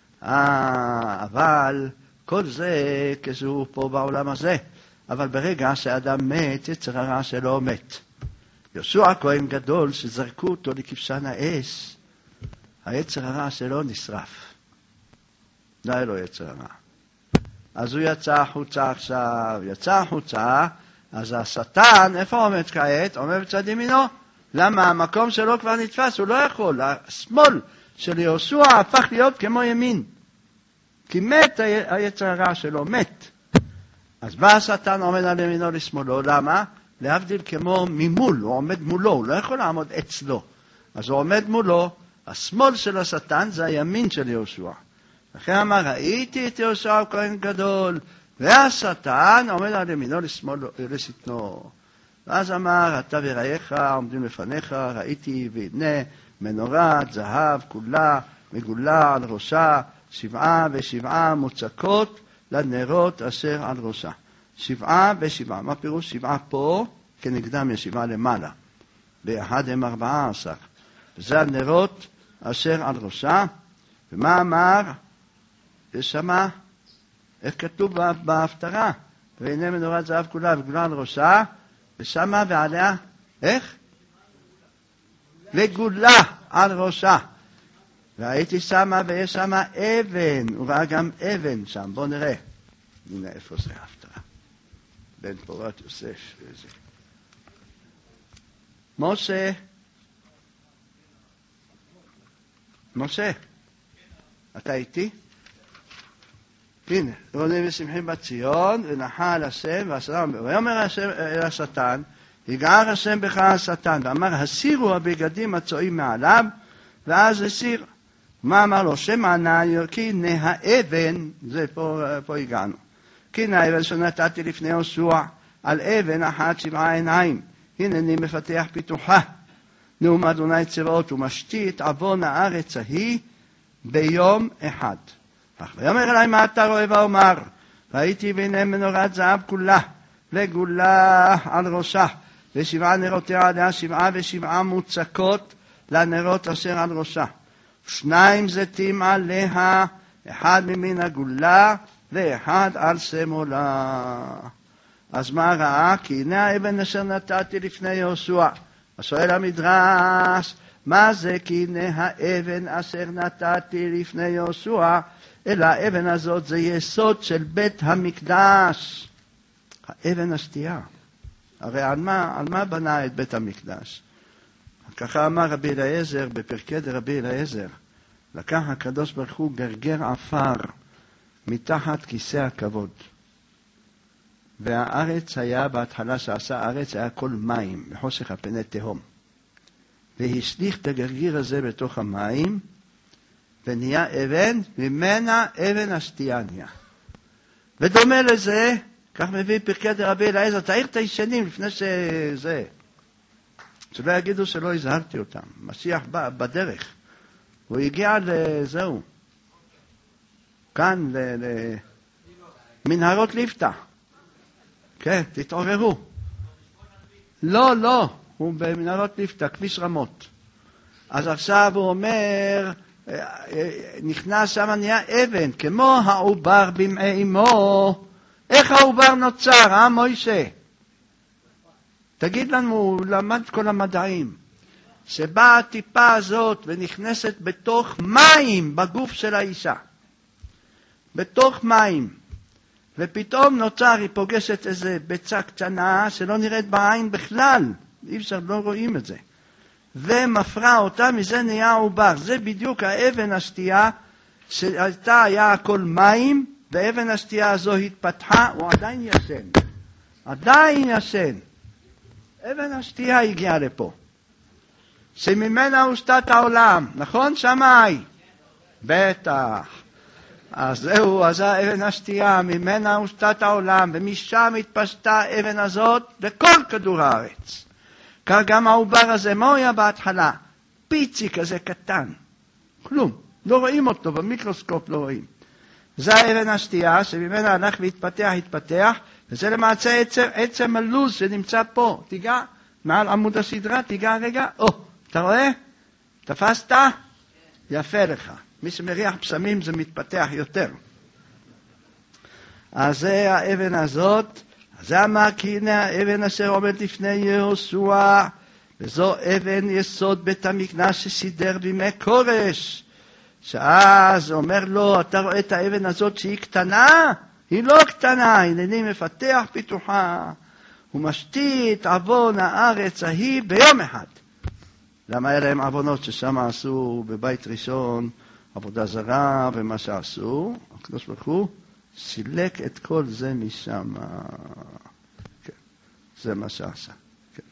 אה, אבל כל זה כשהוא פה בעולם הזה. אבל ברגע שאדם מת, יצר הרע שלו מת. יהושע הכהן גדול שזרקו אותו לכבשן האש, היצר הרע שלו נשרף. לא היה לו יצר הרע. אז הוא יצא החוצה עכשיו, יצא החוצה, אז השטן, איפה עומד כעת? עומד בצד ימינו. למה? המקום שלו כבר נתפס, הוא לא יכול. השמאל של יהושע הפך להיות כמו ימין. כי מת היצר הרע שלו, מת. אז בא השטן עומד על ימינו לשמאלו, למה? להבדיל כמו ממול, הוא עומד מולו, הוא לא יכול לעמוד אצלו. אז הוא עומד מולו, השמאל של השטן זה הימין של יהושע. לכן אמר, ראיתי את יהושע הכהן גדול, והשטן עומד על ימינו לשמאלו, לשטנו. ואז אמר, אתה ורעיך עומדים לפניך, ראיתי והנה מנורת זהב כולה מגולה על ראשה, שבעה ושבעה מוצקות לנרות אשר על ראשה. שבעה ושבעה. מה פירוש? שבעה פה, כנגדם יש שבעה למעלה. באחד הם ארבעה עשר. וזה הנרות אשר על ראשה. ומה אמר? יש שמה, איך כתוב בהפטרה? והנה מנורת זהב כולה וגולה על ראשה. ושמה ועליה, איך? וגולה על ראשה. והייתי שמה ויש שמה אבן, הוא ראה גם אבן שם, בואו נראה. הנה איפה זה ההפטרה. בן פורת יוסף. וזה. משה. משה. אתה איתי? הנה, רונים ושמחים בציון, ונחל השם, והשלם, ויאמר השם אל השטן, יגער השם בך השטן, ואמר, הסירו הבגדים הצועים מעליו, ואז הסיר. מה אמר לו? שמענה, כי נה האבן, זה פה, פה הגענו. כי נה האבן שנתתי לפני יהושע, על אבן אחת שבעה עיניים, הנני מפתח פיתוחה. נאום אדוני צבאות, ומשתית עוון הארץ ההיא ביום אחד. ויאמר אלי, מה אתה רואה ואומר? ראיתי והנה מנורת זהב כולה, וגולה על ראשה, ושבעה נרותיה עליה, שבעה ושבעה מוצקות לנרות אשר על ראשה. שניים זיתים עליה, אחד ממין הגולה, ואחד על שמאלה. אז מה ראה? כי הנה האבן אשר נתתי לפני יהושע. אז שואל המדרש, מה זה כי הנה האבן אשר נתתי לפני יהושע? אלא האבן הזאת זה יסוד של בית המקדש. האבן השתייה. הרי על מה, על מה בנה את בית המקדש? ככה אמר רבי אליעזר בפרקי דרבי אליעזר. לקח הקדוש ברוך הוא גרגר עפר מתחת כיסא הכבוד. והארץ היה בהתחלה שעשה הארץ היה כל מים, בחושך הפני תהום. והשליך את הגרגיר הזה בתוך המים, ונהיה אבן, ממנה אבן השתייה נהיה. ודומה לזה, כך מביא פרקי דרבי אליעזר, תעיר את הישנים לפני שזה. שלא יגידו שלא הזהרתי אותם. משיח בא בדרך. הוא הגיע לזהו. כאן, למנהרות ליפתא. כן, תתעוררו. לא, לא, הוא במנהרות ליפתא, כביש רמות. אז עכשיו הוא אומר, נכנס שם נהיה אבן, כמו העובר במעי אמו. איך העובר נוצר, אה מוישה? תגיד לנו, הוא למד כל המדעים. שבאה הטיפה הזאת ונכנסת בתוך מים בגוף של האישה. בתוך מים. ופתאום נוצר, היא פוגשת איזה ביצה קטנה שלא נראית בעין בכלל. אי אפשר, לא רואים את זה. ומפרה אותה, מזה נהיה עובר. זה בדיוק האבן השתייה, שהייתה, היה הכל מים, ואבן השתייה הזו התפתחה, הוא עדיין ישן. עדיין ישן. אבן השתייה הגיעה לפה. שממנה הושתת העולם, נכון? שמאי. בטח. אז זהו, אז האבן השתייה, ממנה הושתת העולם, ומשם התפשטה האבן הזאת לכל כדור הארץ. כך גם העובר הזה, מה הוא היה בהתחלה? פיצי כזה קטן. כלום. לא רואים אותו, במיקרוסקופ לא רואים. זה האבן השתייה, שממנה הלך והתפתח, התפתח, וזה למעשה עצם, עצם הלוז שנמצא פה. תיגע מעל עמוד הסדרה, תיגע רגע. או, אתה רואה? תפסת? יפה לך. מי שמריח פסמים זה מתפתח יותר. אז זה האבן הזאת, זה אמר כי הנה האבן אשר עומד לפני יהושע, וזו אבן יסוד בית המקדש שסידר בימי כורש. שאז אומר לו, אתה רואה את האבן הזאת שהיא קטנה? היא לא קטנה, הנני מפתח פיתוחה. הוא משתית עוון הארץ ההיא ביום אחד. למה היה להם עוונות ששם עשו בבית ראשון עבודה זרה ומה שעשו? הקדוש ברוך הוא סילק את כל זה משם. כן, זה מה שעשה. כן.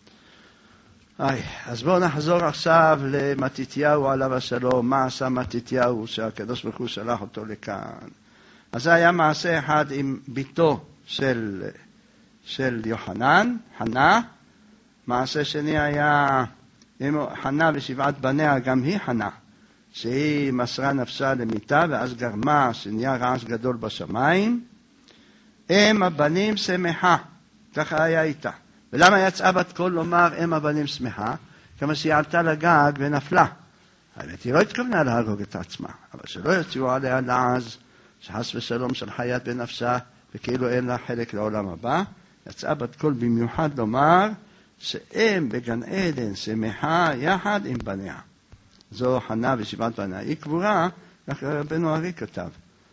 איי, אז בואו נחזור עכשיו למתתיהו עליו השלום. מה עשה מתתיהו שהקדוש ברוך הוא שלח אותו לכאן? אז זה היה מעשה אחד עם ביתו של, של יוחנן, חנה. מעשה שני היה עם חנה ושבעת בניה, גם היא חנה, שהיא מסרה נפשה למיתה ואז גרמה שנהיה רעש גדול בשמיים. אם הבנים שמחה, ככה היה איתה. ולמה יצאה בת קול לומר אם הבנים שמחה? כמה שהיא עלתה לגג ונפלה. האמת היא לא התכוונה להרוג את עצמה, אבל שלא יצאו עליה לעז, שחס ושלום של חיית בנפשה, וכאילו אין לה חלק לעולם הבא. יצאה בת קול במיוחד לומר שאם בגן עדן שמחה יחד עם בניה. זו חנה ושבעת בניה. היא קבורה, כך רבנו ארי כתב.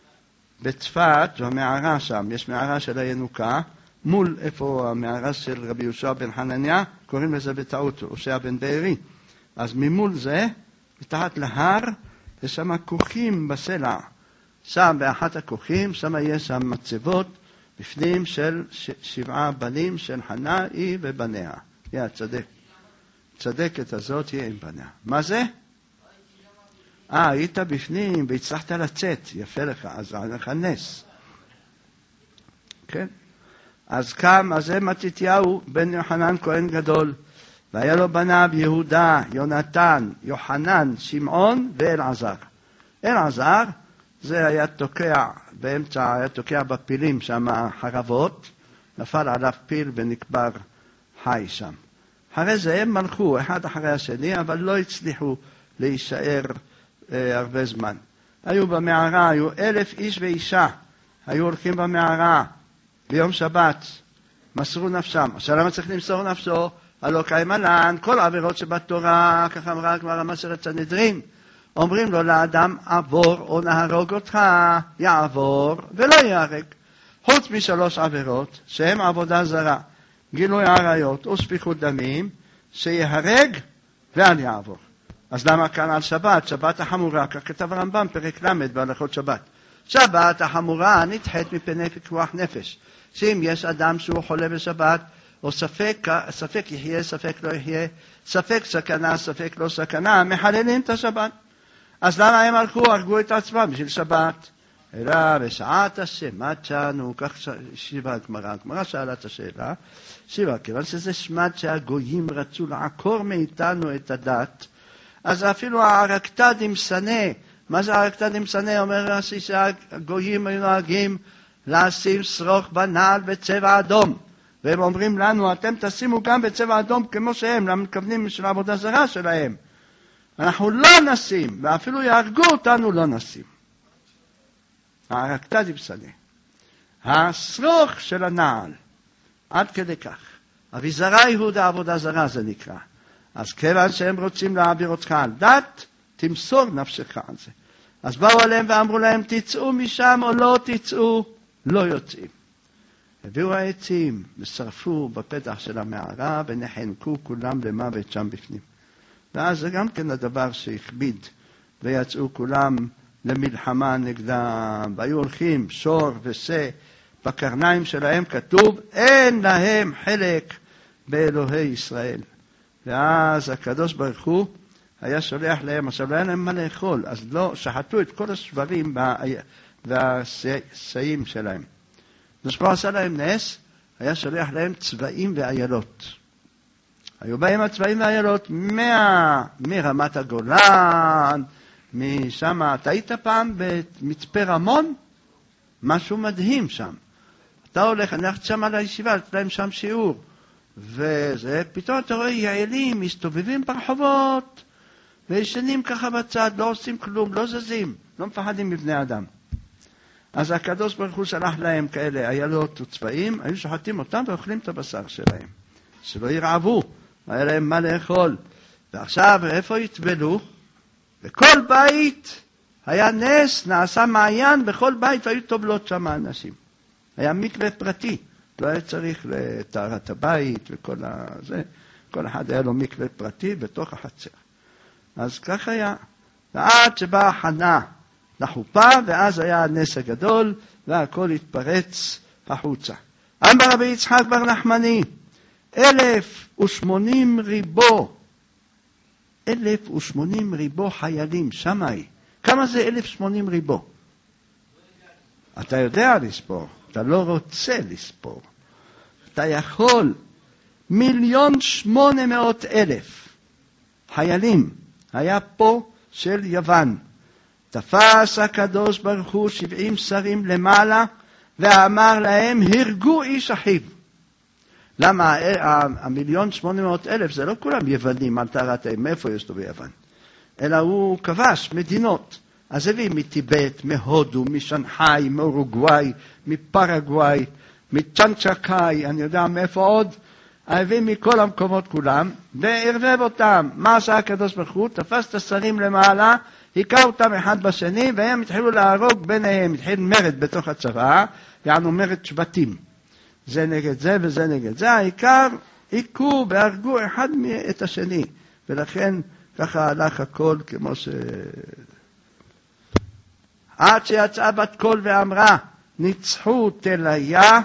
בצפת, במערה שם, יש מערה של הינוקה, מול איפה המערה של רבי יהושע בן חנניה, קוראים לזה בטעות, הושע בן בארי. אז ממול זה, מתחת להר, יש שם כוכים בסלע. שם באחת הכוכים, שם יש שם מצבות, בפנים של שבעה בנים של חנה, היא ובניה. היא הצדק. צדקת הזאת היא עם בניה. מה זה? אה, היית בפנים והצלחת לצאת. יפה לך, אז לך נס. כן? אז קם, אז זה מתתיהו בן יוחנן כהן גדול. והיה לו בניו יהודה, יונתן, יוחנן, שמעון ואלעזר. אלעזר, זה היה תוקע באמצע, היה תוקע בפילים שם חרבות, נפל עליו פיל ונקבר חי שם. אחרי זה הם מלכו אחד אחרי השני, אבל לא הצליחו להישאר אה, הרבה זמן. היו במערה, היו אלף איש ואישה, היו הולכים במערה ביום שבת, מסרו נפשם. עכשיו למה צריך למסור נפשו? הלא קיימלן, כל העבירות שבתורה, כך אמרה כבר המסכת סנהדרין, אומרים לו לאדם, עבור או נהרוג אותך, יעבור ולא יהרג. חוץ משלוש עבירות, שהן עבודה זרה, גילוי עריות ושפיכות דמים, שיהרג ואל יעבור. אז למה כאן על שבת? שבת החמורה, כך כתב הרמב"ם, פרק למד בהלכות שבת. שבת החמורה נדחית מפני פיקוח נפש. שאם יש אדם שהוא חולה בשבת, או ספק, ספק יחיה, ספק לא יחיה, ספק סכנה, ספק לא סכנה, מחללים את השבת. אז למה הם הלכו, הרגו את עצמם בשביל שבת? אלא בשעת השמת שלנו, כך שיבה הגמרא, הגמרא שאלה את השאלה, שיבה, כיוון שזה שמת שהגויים רצו לעקור מאיתנו את הדת, אז אפילו הערקתא דמשנא, מה זה הערקתא דמשנא? אומר רש"י שהגויים היו נוהגים לשים שרוך בנעל בצבע אדום, והם אומרים לנו, אתם תשימו גם בצבע אדום כמו שהם, למה מתכוונים של העבודה זרה שלהם. אנחנו לא נשים, ואפילו יהרגו אותנו לא נשים. הערקתא דמשנא. השרוך של הנעל, עד כדי כך. אביזרי הוא דעבודה זרה זה נקרא. אז כיוון שהם רוצים להעביר אותך על דת, תמסור נפשך על זה. אז באו עליהם ואמרו להם, תצאו משם או לא תצאו, לא יוצאים. הביאו העצים ושרפו בפתח של המערה ונחנקו כולם למוות שם בפנים. ואז זה גם כן הדבר שהכביד, ויצאו כולם למלחמה נגדם, והיו הולכים שור ושה, בקרניים שלהם כתוב, אין להם חלק באלוהי ישראל. ואז הקדוש ברוך הוא היה שולח להם, עכשיו לא היה להם מה לאכול, אז לא שחטו את כל השברים והשאים שלהם. אז פה עשה להם נס, היה שולח להם צבעים ואיילות. היו בהם הצבעים והאיילות מה, מרמת הגולן, משם. אתה היית פעם במצפה רמון? משהו מדהים שם. אתה הולך, אני הולכת שם על הישיבה, לתת להם שם שיעור. וזה, פתאום אתה רואה יעלים, מסתובבים ברחובות, וישנים ככה בצד, לא עושים כלום, לא זזים, לא מפחדים מבני אדם. אז הקדוש ברוך הוא שלח להם כאלה איילות וצבעים, היו שוחטים אותם ואוכלים את הבשר שלהם. שלא ירעבו, היה להם מה לאכול. ועכשיו, איפה יטבלו? בכל בית היה נס, נעשה מעיין, בכל בית היו טובלות שם אנשים. היה מקווה פרטי, לא היה צריך לטהרת הבית וכל הזה, כל אחד היה לו מקווה פרטי בתוך החצר. אז כך היה, ועד שבאה חנה לחופה, ואז היה הנס הגדול, והכל התפרץ החוצה. אמר רבי יצחק בר נחמני, אלף ושמונים ריבו, אלף ושמונים ריבו חיילים, שמאי. כמה זה אלף ושמונים ריבו? אתה יודע לספור, אתה לא רוצה לספור. אתה יכול מיליון שמונה מאות אלף חיילים. היה פה של יוון. תפס הקדוש ברוך הוא שבעים שרים למעלה, ואמר להם, הרגו איש אחיו. למה? המיליון שמונה מאות אלף זה לא כולם יוונים על טהרת האם, מאיפה יש לו ביוון? אלא הוא כבש מדינות. אז הביא מטיבט, מהודו, משנחאי, מאורוגוואי, מפרגוואי, מצ'נצ'קאי, אני יודע מאיפה עוד, הביא מכל המקומות כולם, וערבב אותם. מה עשה הקדוש ברוך הוא? תפס את השרים למעלה, היכה אותם אחד בשני, והם התחילו להרוג ביניהם, התחיל מרד בתוך הצבא, יענו מרד שבטים. זה נגד זה וזה נגד זה, העיקר היכו והרגו אחד את השני, ולכן ככה הלך הכל כמו ש... עד שיצאה בת קול ואמרה, ניצחו תליה,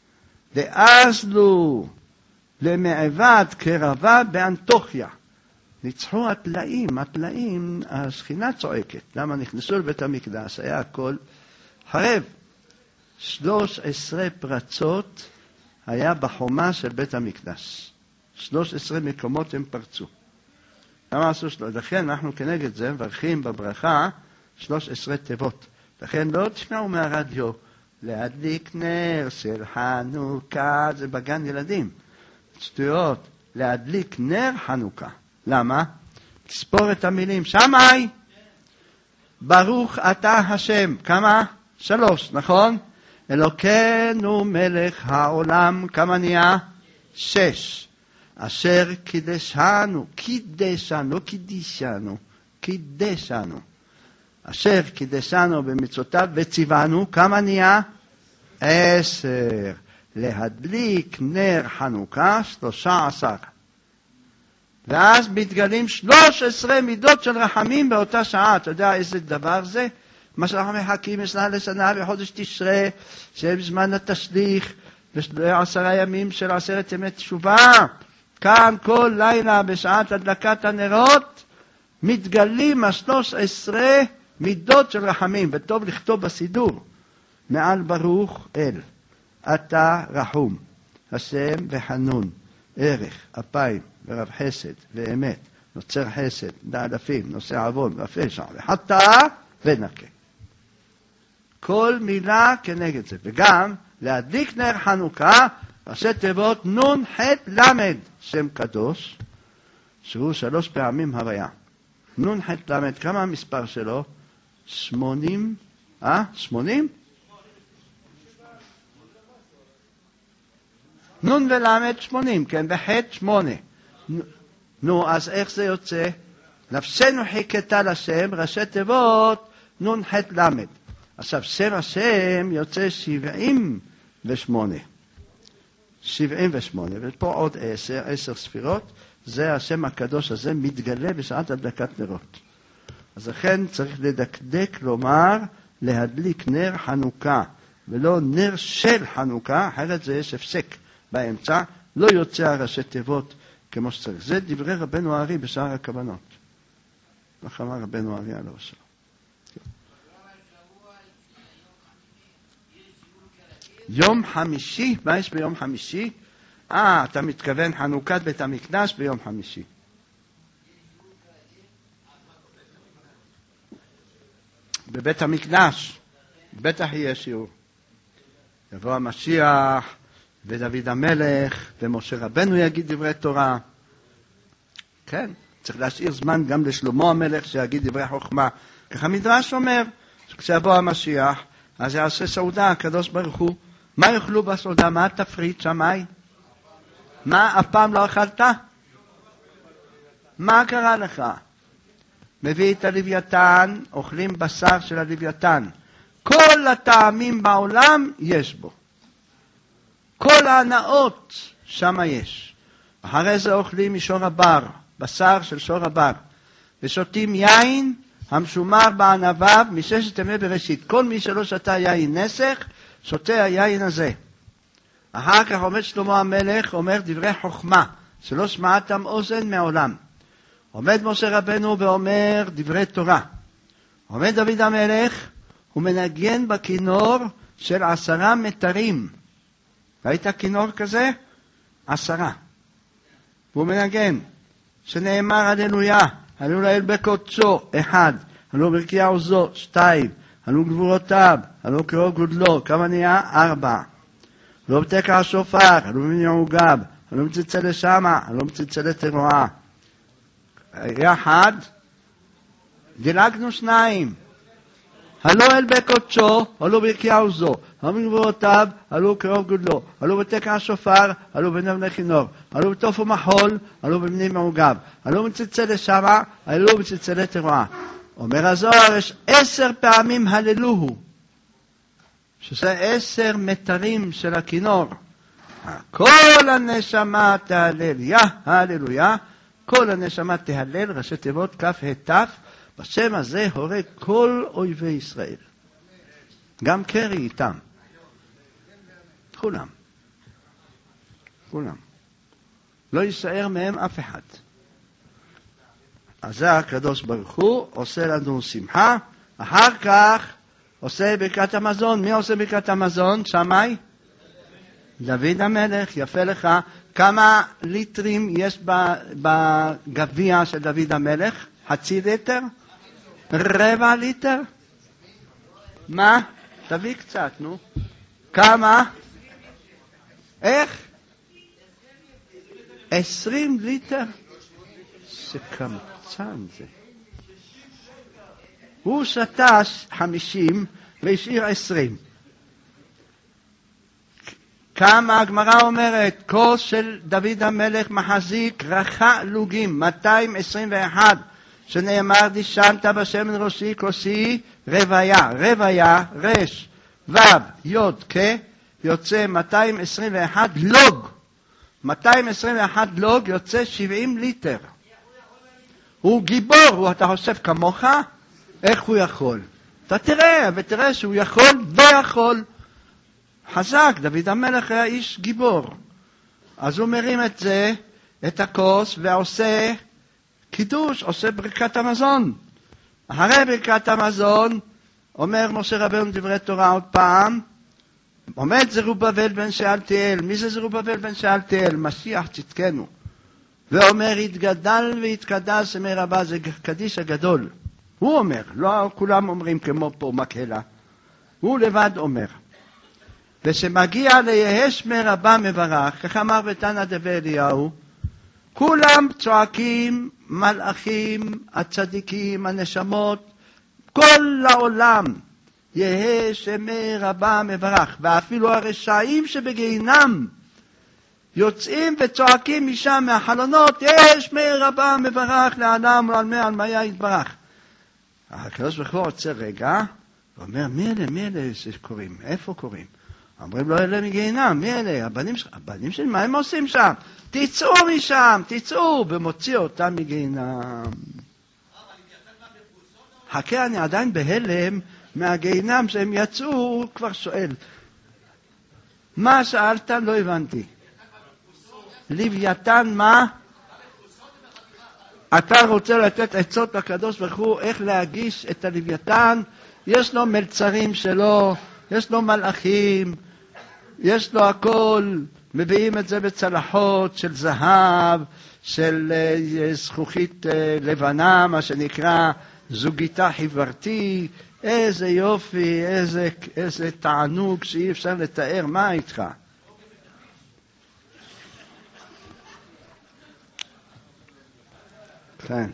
ואזלו למעבד קרבה באנטוכיה. ניצחו התלאים, התלאים, השכינה צועקת. למה נכנסו לבית המקדש? היה הכל חרב. שלוש עשרה פרצות היה בחומה של בית המקדש. שלוש עשרה מקומות הם פרצו. למה עשו שלוש? לכן אנחנו כנגד זה מברכים בברכה שלוש עשרה תיבות. לכן לא תשמעו מהרדיו, להדליק נר של חנוכה, זה בגן ילדים. שטויות, להדליק נר חנוכה. למה? תספור את המילים. שמאי, ברוך אתה השם. כמה? שלוש, נכון? אלוקינו מלך העולם, כמה נהיה? שש. אשר קידשנו, קידשנו, לא קידישנו, קידשנו. אשר קידשנו במצוותיו וציוונו, כמה נהיה? עשר. להדליק נר חנוכה, שלושה עשר. ואז מתגלים שלוש עשרה מידות של רחמים באותה שעה. אתה יודע איזה דבר זה? מה שאנחנו מחכים משנה לשנה בחודש תשרה, שבזמן התשליך, בעשרה ימים של עשרת ימי תשובה. כאן כל לילה בשעת הדלקת הנרות מתגלים השלוש עשרה מידות של רחמים, וטוב לכתוב בסידור מעל ברוך אל אתה רחום, השם וחנון, ערך, אפיים ורב חסד ואמת, נוצר חסד, דעדפים, נושא עוון ופשע וחטא ונקה. כל מילה כנגד זה. וגם להדליק נר חנוכה, ראשי תיבות נון ח' למד, שם קדוש, שהוא שלוש פעמים הוויה. נון ח' למד, כמה המספר שלו? שמונים, אה? שמונים? נון ולמד שמונים, כן, בח' שמונה. נו, אז איך זה יוצא? נפשנו חיכתה לשם, ראשי תיבות נון ח' למד. עכשיו, שם השם יוצא שבעים ושמונה. שבעים ושמונה, ופה עוד עשר, עשר ספירות, זה השם הקדוש הזה מתגלה בשעת הדלקת נרות. אז לכן צריך לדקדק לומר, להדליק נר חנוכה, ולא נר של חנוכה, אחרת זה יש הפסק באמצע, לא יוצא הראשי תיבות כמו שצריך. זה דברי רבנו הארי בשער הכוונות. איך אמר רבנו הארי על הראשו. יום חמישי, מה יש ביום חמישי? אה, אתה מתכוון חנוכת בית המקדש ביום חמישי. בבית המקדש, בטח יהיה שיעור. יבוא המשיח, ודוד המלך, ומשה רבנו יגיד דברי תורה. כן, צריך להשאיר זמן גם לשלמה המלך שיגיד דברי חוכמה. ככה מדרש אומר, שכשיבוא המשיח, אז יעשה סעודה, הקדוש ברוך הוא. מה יאכלו בסעודה? מה תפריט שמי? מה, אף פעם לא אכלת? מה קרה לך? מביא את הלוויתן, אוכלים בשר של הלוויתן. כל הטעמים בעולם יש בו. כל ההנאות שם יש. אחרי זה אוכלים משור הבר, בשר של שור הבר. ושותים יין המשומר בענביו מששת ימי בראשית. כל מי שלא שתה יין נסך, שותה היין הזה. אחר כך עומד שלמה המלך, אומר דברי חוכמה, שלא שמעתם אוזן מעולם. עומד משה רבנו ואומר דברי תורה. עומד דוד המלך, הוא מנגן בכינור של עשרה מטרים. ראית כינור כזה? עשרה. והוא מנגן, שנאמר הללויה, הללו לאל בקודשו, אחד, הללו ברכי עוזו, שתיים, הללו גבורותיו, הללו קרוב גודלו, כמה נהיה? ארבע. הללו בתקע השופר, הללו בניעוגיו, הללו מצלצל לשמה, הללו מצלצל לתרועה. יחד, דילגנו שניים. הלו אל בקודשו, הלו ברכי עוזו, הלו גבורותיו, הלו קרוב גודלו, הלו בתקע השופר, הלו בנבני כינור, הלו בתוף ומחול, הלו בבני מעוגיו, הלו מצלצל לשמה, הלו מצלצל לתרועה. אומר הזוהר, יש עשר פעמים הללוהו, שזה עשר מטרים של הכינור. כל הנשמה תהלל, יא הללויה, כל הנשמה תהלל, ראשי תיבות כף התף, בשם הזה הורג כל אויבי ישראל. גם קרי איתם. כולם. כולם. לא יישאר מהם אף אחד. אז זה הקדוש ברוך הוא עושה לנו שמחה, אחר כך עושה ברכת המזון. מי עושה ברכת המזון? שמאי? דוד המלך. יפה לך. כמה ליטרים יש בגביע של דוד המלך? חצי ליטר? רבע ליטר? מה? תביא קצת, נו. כמה? איך? עשרים ליטר? שקמצן זה. הוא שתה חמישים והשאיר עשרים. כמה הגמרא אומרת, כוס של דוד המלך מחזיק רחה לוגים, מאתיים עשרים ואחת, שנאמר דישנת בשמן ראשי כוסי רוויה, רוויה, רש, וו, יוד, כ, יוצא מאתיים עשרים ואחת לוג, מאתיים עשרים ואחת לוג יוצא שבעים ליטר. הוא גיבור, הוא, אתה חושב כמוך, איך הוא יכול? אתה תראה, ותראה שהוא יכול ויכול. חזק, דוד המלך היה איש גיבור. אז הוא מרים את זה, את הכוס, ועושה קידוש, עושה ברכת המזון. אחרי ברכת המזון, אומר משה רבנו דברי תורה עוד פעם, עומד זרובבל בן שאלתיאל. מי זה זרובבל בן שאלתיאל? משיח צדקנו. ואומר, יתגדל ויתקדש שמי רבה, זה קדיש הגדול. הוא אומר, לא כולם אומרים כמו פה מקהלה. הוא לבד אומר. ושמגיע ליהי שמי רבה מברך, כך אמר בתנא דבי אליהו, כולם צועקים, מלאכים, הצדיקים, הנשמות, כל העולם, יהי שמי רבה מברך, ואפילו הרשעים שבגיהינם, יוצאים וצועקים משם מהחלונות, יהי שמי רבה מברך לעולם ולעלמי עלמיה יתברך. הקדוש ברוך הוא עוצר רגע, ואומר, מי אלה, מי אלה שקוראים? איפה קוראים? אומרים לו, אלה מגיהינם, מי אלה? הבנים שלך, הבנים שלי, מה הם עושים שם? תצאו משם, תצאו, ומוציא אותם מגיהינם. חכה, אני עדיין בהלם מהגיהינם שהם יצאו, הוא כבר שואל. מה שאלת? לא הבנתי. לוויתן מה? אתה רוצה לתת עצות לקדוש ברוך הוא איך להגיש את הלוויתן? יש לו מלצרים שלו, יש לו מלאכים, יש לו הכל, מביאים את זה בצלחות של זהב, של זכוכית לבנה, מה שנקרא זוגיתה חיוורתי. איזה יופי, איזה, איזה תענוג שאי אפשר לתאר. מה איתך? כן.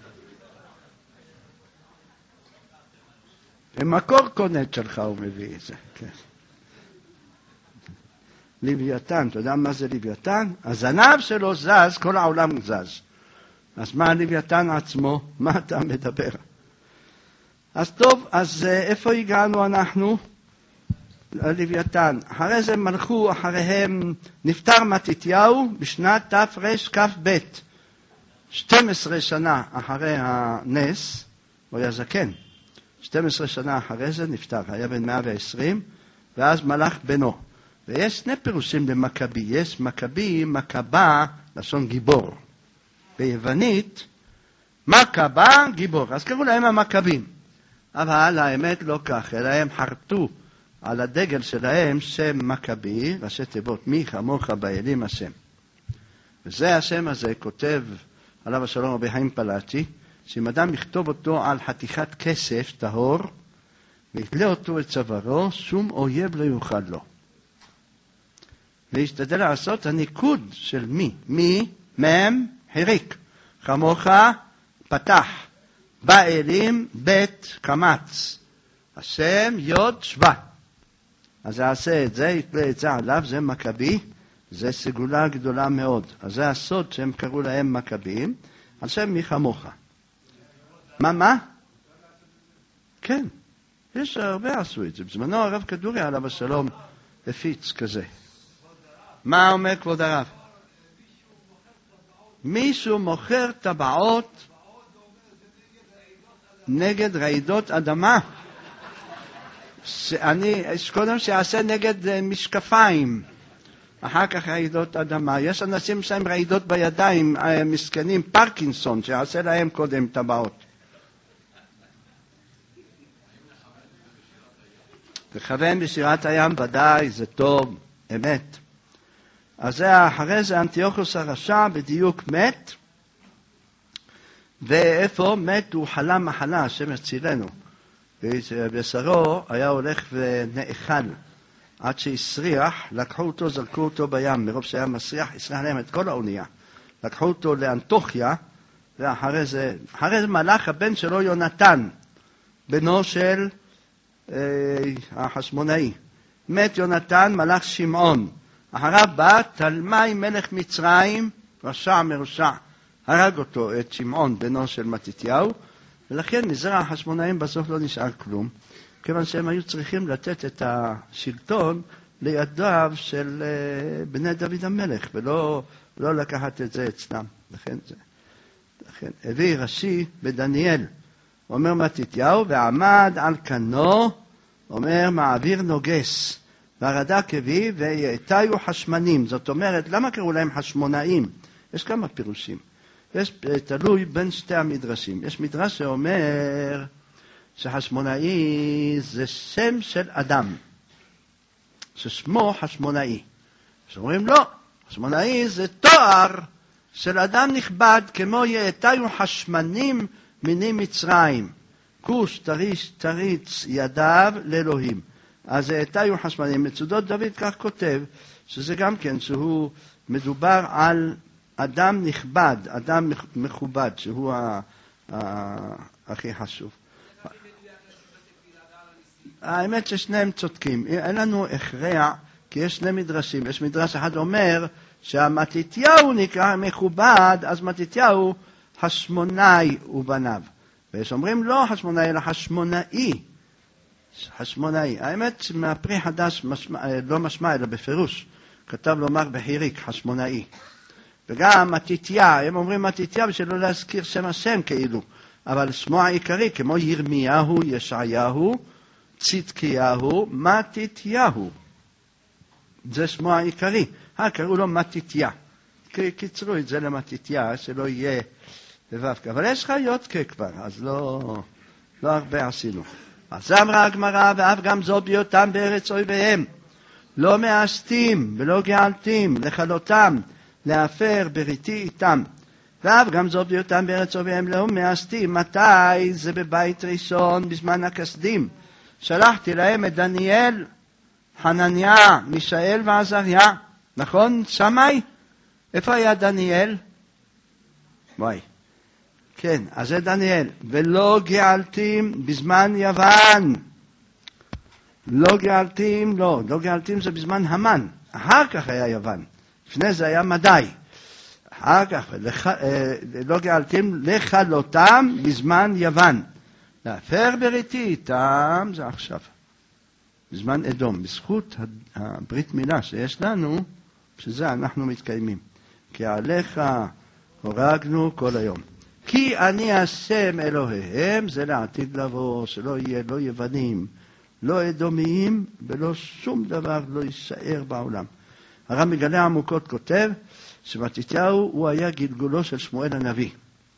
במקור קונט שלך הוא מביא את זה. כן. לוויתן, אתה יודע מה זה לוויתן? הזנב שלו זז, כל העולם זז. אז מה לוויתן עצמו? מה אתה מדבר? אז טוב, אז איפה הגענו אנחנו? לוויתן. אחרי זה מלכו אחריהם, נפטר מתתיהו בשנת תרכ"ב. שתים עשרה שנה אחרי הנס, הוא היה זקן. שתים עשרה שנה אחרי זה נפטר, היה בן מאה ועשרים, ואז מלך בנו. ויש שני פירושים למכבי. יש מכבי, מכבה, לשון גיבור. ביוונית, מכבה, גיבור. אז קראו להם המכבים. אבל האמת לא כך, אלא הם חרטו על הדגל שלהם שם מכבי, ראשי תיבות, מי כמוך באלים השם. וזה השם הזה כותב עליו השלום רבי חיים פלאצ'י, שאם אדם יכתוב אותו על חתיכת כסף טהור, ויתלה אותו את צווארו, שום אויב לא יוכל לו. וישתדל לעשות הניקוד של מי, מי, מם, חיריק, כמוך, פתח, באלים, בית, קמץ, השם, יוד, שווה. אז יעשה את זה, יתלה את זה עליו, זה מכבי, זה סגולה גדולה מאוד. אז זה הסוד שהם קראו להם מכבים, על שם מי כמוך. מה, מה? כן, יש הרבה עשו את זה. בזמנו הרב כדורי עליו השלום הפיץ כזה. מה אומר כבוד הרב? מישהו מוכר טבעות נגד רעידות אדמה. אני, קודם שיעשה נגד משקפיים, אחר כך רעידות אדמה. יש אנשים שהם רעידות בידיים, מסכנים, פרקינסון, שיעשה להם קודם טבעות. וכוון בשירת הים ודאי, זה טוב, אמת. אז זה אחרי זה אנטיוכוס הרשע בדיוק מת, ואיפה מת? הוא חלה מחלה, השם יצילנו. ובשרו היה הולך ונאכל, עד שהסריח, לקחו אותו, זרקו אותו בים, מרוב שהיה מסריח, הסריח להם את כל האונייה. לקחו אותו לאנטוכיה, ואחרי זה, אחרי זה מלך הבן שלו יונתן, בנו של אה, החשמונאי. מת יונתן, מלך שמעון. אחריו בא תלמי מלך מצרים, רשע מרשע, הרג אותו, את שמעון, בנו של מתתיהו, ולכן מזרע החשמונאים בסוף לא נשאר כלום, כיוון שהם היו צריכים לתת את השלטון לידיו של בני דוד המלך, ולא לא לקחת את זה אצלם. לכן זה. לכן הביא רש"י בדניאל, אומר מתתיהו, ועמד על כנו, אומר מעביר נוגס, והרד"ק הביא, ויעתיו חשמנים. זאת אומרת, למה קראו להם חשמונאים? יש כמה פירושים. יש תלוי בין שתי המדרשים. יש מדרש שאומר שחשמונאי זה שם של אדם, ששמו חשמונאי. שאומרים לא, חשמונאי זה תואר של אדם נכבד, כמו יעתיו חשמנים מיני מצרים. כוש תריש תריץ ידיו לאלוהים. אז יעתיו חשמנים. מצודות דוד כך כותב, שזה גם כן, שהוא מדובר על אדם נכבד, אדם מכובד, שהוא ה, ה, הכי חשוב. האמת ששניהם צודקים. אין לנו הכרע, כי יש שני מדרשים. יש מדרש אחד אומר שהמתתיהו נקרא מכובד, אז מתתיהו חשמונאי ובניו. ויש אומרים לא חשמונאי, אלא חשמונאי. חשמונאי. האמת מהפרי חדש משמע, לא משמע, אלא בפירוש. כתב לומר בחיריק, חשמונאי. וגם מתתיה, הם אומרים מתתיה בשביל לא להזכיר שם השם כאילו. אבל שמו העיקרי, כמו ירמיהו, ישעיהו, צדקיהו, מתתיהו. זה שמו העיקרי. אה, קראו לו מתתיה. קיצרו את זה למתתיה, שלא יהיה לבבקה. אבל יש חיות כבר, אז לא, לא הרבה עשינו. אז אמרה הגמרא, ואף גם זו בהיותם בארץ אויביהם. לא מאסתים ולא גאלתים, לכלותם, להפר בריתי איתם. ואף גם זו בהיותם בארץ אויביהם לא מאסתים. מתי? זה בבית ראשון, בזמן הכסדים. שלחתי להם את דניאל, חנניה, מישאל ועזריה. נכון? שמאי? איפה היה דניאל? וואי. כן, אז זה דניאל. ולא גאלתים בזמן יוון. לא גאלתים, לא. לא גאלתים זה בזמן המן. אחר כך היה יוון. לפני זה היה מדי. אחר כך, לח... לא גאלתים לכלותם בזמן יוון. להפר בריתי איתם, זה עכשיו. בזמן אדום. בזכות הברית מילה שיש לנו, שזה אנחנו מתקיימים. כי עליך הורגנו כל היום. כי אני השם אלוהיהם, זה לעתיד לבוא, שלא יהיה לא יוונים, לא אדומיים, ולא שום דבר לא יישאר בעולם. הרב מגלה עמוקות כותב, שמתתיהו הוא היה גלגולו של שמואל הנביא.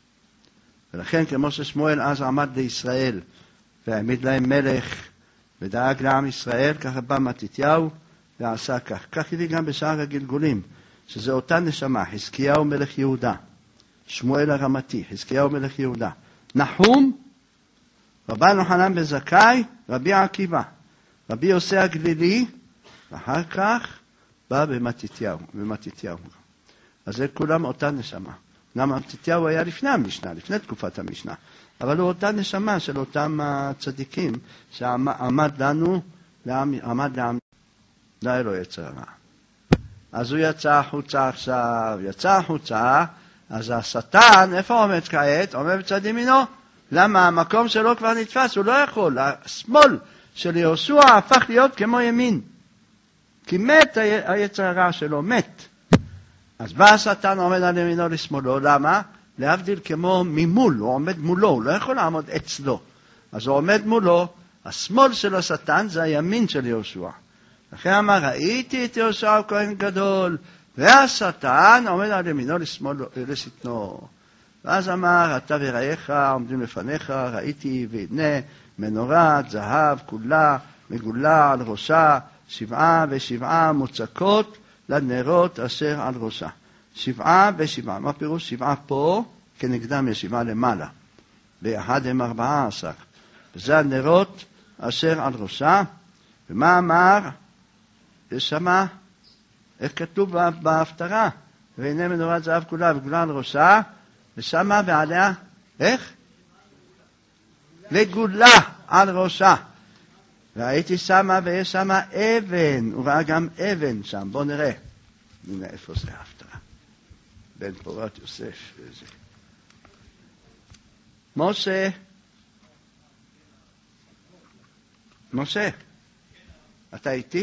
ולכן כמו ששמואל אז עמד לישראל, והעמיד להם מלך, ודאג לעם ישראל, ככה בא מתתיהו, ועשה כך. כך הביא גם בשאר הגלגולים, שזה אותה נשמה, חזקיהו מלך יהודה, שמואל הרמתי, חזקיהו מלך יהודה, נחום, רבן יוחנן בן זכאי, רבי עקיבא, רבי יוסי הגלילי, ואחר כך בא במתתיהו, במתתיהו. אז זה כולם אותה נשמה. למה מתתיהו היה לפני המשנה, לפני תקופת המשנה, אבל הוא אותה נשמה של אותם הצדיקים שעמד לנו, עמד לעם, לאלוהי יצא רע. אז הוא יצא החוצה עכשיו, יצא החוצה, אז השטן, איפה עומד כעת? עומד בצד ימינו. למה? המקום שלו כבר נתפס, הוא לא יכול. השמאל של יהושע הפך להיות כמו ימין. כי מת היצר הרע שלו, מת. אז בא השטן עומד על ימינו לשמאלו, למה? להבדיל כמו ממול, הוא עומד מולו, הוא לא יכול לעמוד אצלו. אז הוא עומד מולו, השמאל של השטן זה הימין של יהושע. לכן אמר, ראיתי את יהושע כהן גדול, והשטן עומד על ימינו לשמאלו, לשטנו. ואז אמר, אתה ורעיך עומדים לפניך, ראיתי והנה מנורת זהב כולה מגולה על ראשה, שבעה ושבעה מוצקות לנרות אשר על ראשה. שבעה ושבעה, מה פירוש? שבעה פה, כנגדם יש שבעה למעלה. באחד הם ארבעה עשר. וזה הנרות אשר על ראשה. ומה אמר? יש שמה, איך כתוב בהפטרה? והנה מנורת זהב כולה וגולה על ראשה, ושמה ועליה, איך? לגולה על ראשה. ראיתי שמה ויש שמה אבן, הוא ראה גם אבן שם, בוא נראה. הנה איפה זה ההפטרה. בן פורת יוסף. וזה. משה. משה. אתה איתי?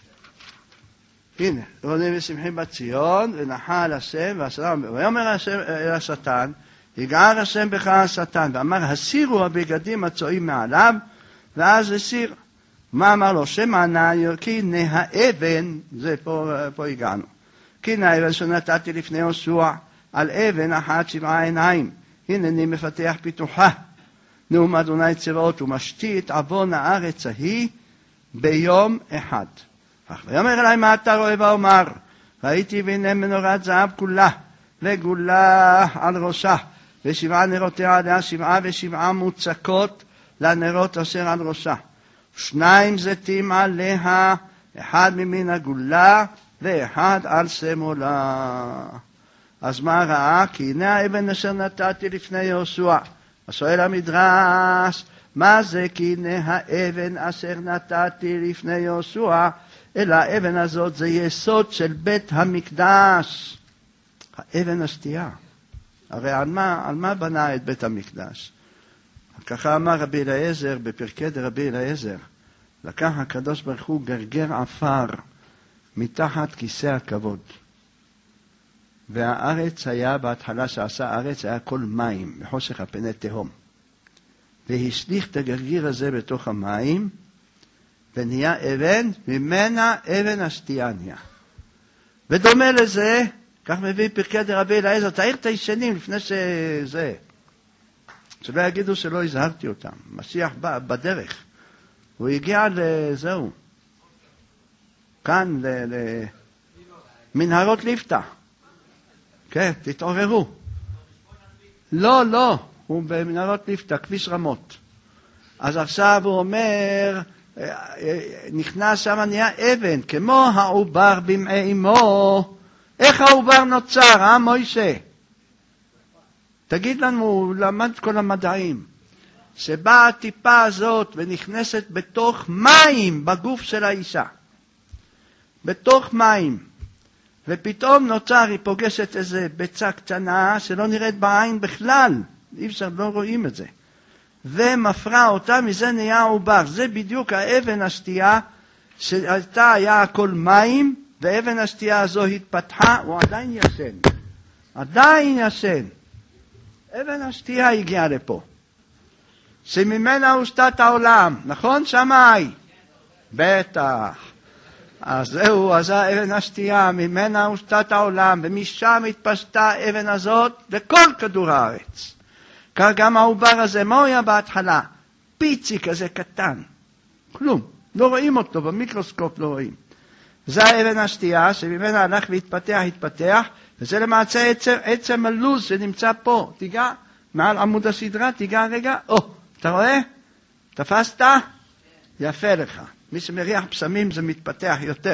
הנה, רונים ושמחים בציון, ונחל השם, ויאמר השם אל השטן, יגער השם בך השטן, ואמר, הסירו הבגדים הצועים מעליו, ואז הסיר. מה אמר לו? שמענה כי האבן, זה פה, פה הגענו. כי האבן שנתתי לפני יהושע, על אבן אחת שבעה עיניים, הנני מפתח פיתוחה. נאום אדוני צבאות ומשתית עוון הארץ ההיא ביום אחד. אך ויאמר אלי מה אתה רואה ואומר, ראיתי והנה מנורת זהב כולה, וגולה על ראשה, ושבעה נרותיה עליה, שבעה ושבעה מוצקות לנרות אשר על ראשה. שניים זיתים עליה, אחד ממין הגולה, ואחד על שמאלה. אז מה ראה? כי הנה האבן אשר נתתי לפני יהושע. אז שואל המדרש, מה זה כי הנה האבן אשר נתתי לפני יהושע? אלא האבן הזאת זה יסוד של בית המקדש. האבן השתייה. הרי על מה, על מה בנה את בית המקדש? ככה אמר רבי אליעזר בפרקי דרבי אליעזר. לקח הקדוש ברוך הוא גרגר עפר מתחת כיסא הכבוד. והארץ היה, בהתחלה שעשה הארץ, היה כל מים, בחושך הפני תהום. והשליך את הגרגיר הזה בתוך המים, ונהיה אבן, ממנה אבן השתייה נהיה. ודומה לזה, כך מביא פרקי דרבי אליעזר, תעיר את הישנים לפני שזה. שלא יגידו שלא הזהרתי אותם. משיח בא בדרך. הוא הגיע לזהו. כאן, למנהרות ליפתא. כן, תתעוררו. לא, לא, הוא במנהרות ליפתא, כביש רמות. אז עכשיו הוא אומר, נכנס שם נהיה אבן, כמו העובר במעי אמו. איך העובר נוצר, אה מוישה? תגיד לנו, הוא למד כל המדעים. שבאה הטיפה הזאת ונכנסת בתוך מים בגוף של האישה. בתוך מים. ופתאום נוצר, היא פוגשת איזה ביצה קטנה שלא נראית בעין בכלל. אי אפשר, לא רואים את זה. ומפרה אותה, מזה נהיה עובר. זה בדיוק האבן השתייה, שהייתה, היה הכל מים, ואבן השתייה הזו התפתחה, הוא עדיין ישן. עדיין ישן. אבן השתייה הגיעה לפה. שממנה הושתת העולם, נכון? שמאי. בטח. אז זהו, אז האבן השתייה, ממנה הושתת העולם, ומשם התפשטה האבן הזאת לכל כדור הארץ. כך גם העובר הזה, מה הוא היה בהתחלה? פיצי כזה קטן. כלום. לא רואים אותו, במיקרוסקופ לא רואים. זה האבן השתייה, שממנה הלך והתפתח, התפתח, וזה למעשה עצם, עצם הלוז שנמצא פה. תיגע מעל עמוד הסדרה, תיגע רגע. או, אתה רואה? תפסת? יפה לך. מי שמריח פסמים זה מתפתח יותר.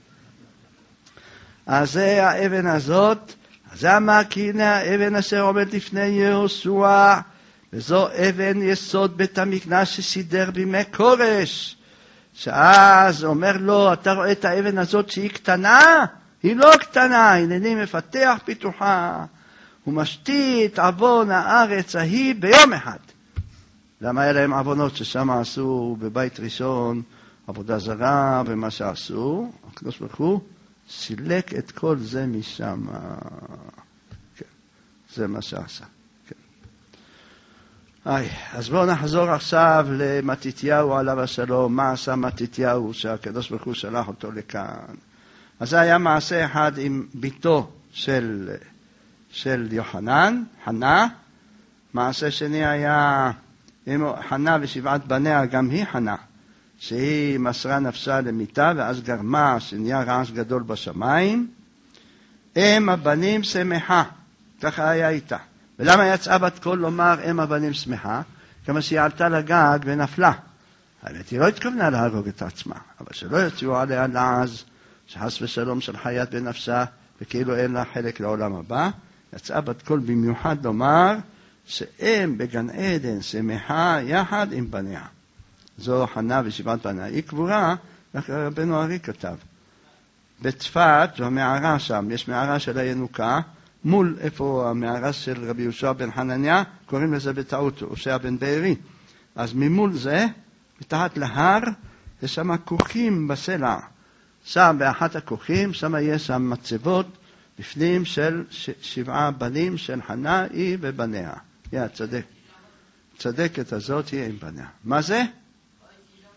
אז זה האבן הזאת, אז זה אמר כי הנה האבן אשר עומד לפני יהושע, וזו אבן יסוד בית המקדש שסידר בימי כורש. שאז אומר לו, אתה רואה את האבן הזאת שהיא קטנה? היא לא קטנה, הנני מפתח פיתוחה, ומשתית עוון הארץ ההיא ביום אחד. למה היה להם עוונות ששם עשו בבית ראשון עבודה זרה ומה שעשו? הקדוש ברוך הוא סילק את כל זה משם. כן, זה מה שעשה. כן. איי, אז בואו נחזור עכשיו למתתיהו עליו השלום. מה עשה מתתיהו שהקדוש ברוך הוא שלח אותו לכאן? אז זה היה מעשה אחד עם ביתו של, של יוחנן, חנה. מעשה שני היה עם חנה ושבעת בניה, גם היא חנה, שהיא מסרה נפשה למיתה, ואז גרמה שנהיה רעש גדול בשמיים. אם הבנים שמחה, ככה היה איתה. ולמה יצאה בת קול לומר אם הבנים שמחה? כמה שהיא עלתה לגג ונפלה. האמת היא לא התכוונה להרוג את עצמה, אבל שלא יצאו עליה לעז, שחס ושלום של חיית בנפשה, וכאילו אין לה חלק לעולם הבא. יצאה בת קול במיוחד לומר, שאם בגן עדן שמחה יחד עם בניה. זו חנה ושבעת בניה. היא קבורה, רבנו ארי כתב. בצפת, זו המערה שם, יש מערה של הינוקה, מול איפה המערה של רבי יהושע בן חנניה, קוראים לזה בטעות, הושע בן בארי. אז ממול זה, מתחת להר, יש שם כוכים בסלע. שם באחת הכוכים, שם יש שם מצבות, בפנים של שבעה בנים של חנה, היא ובניה. היא הצדק. צדקת הזאת היא עם בניה. מה זה?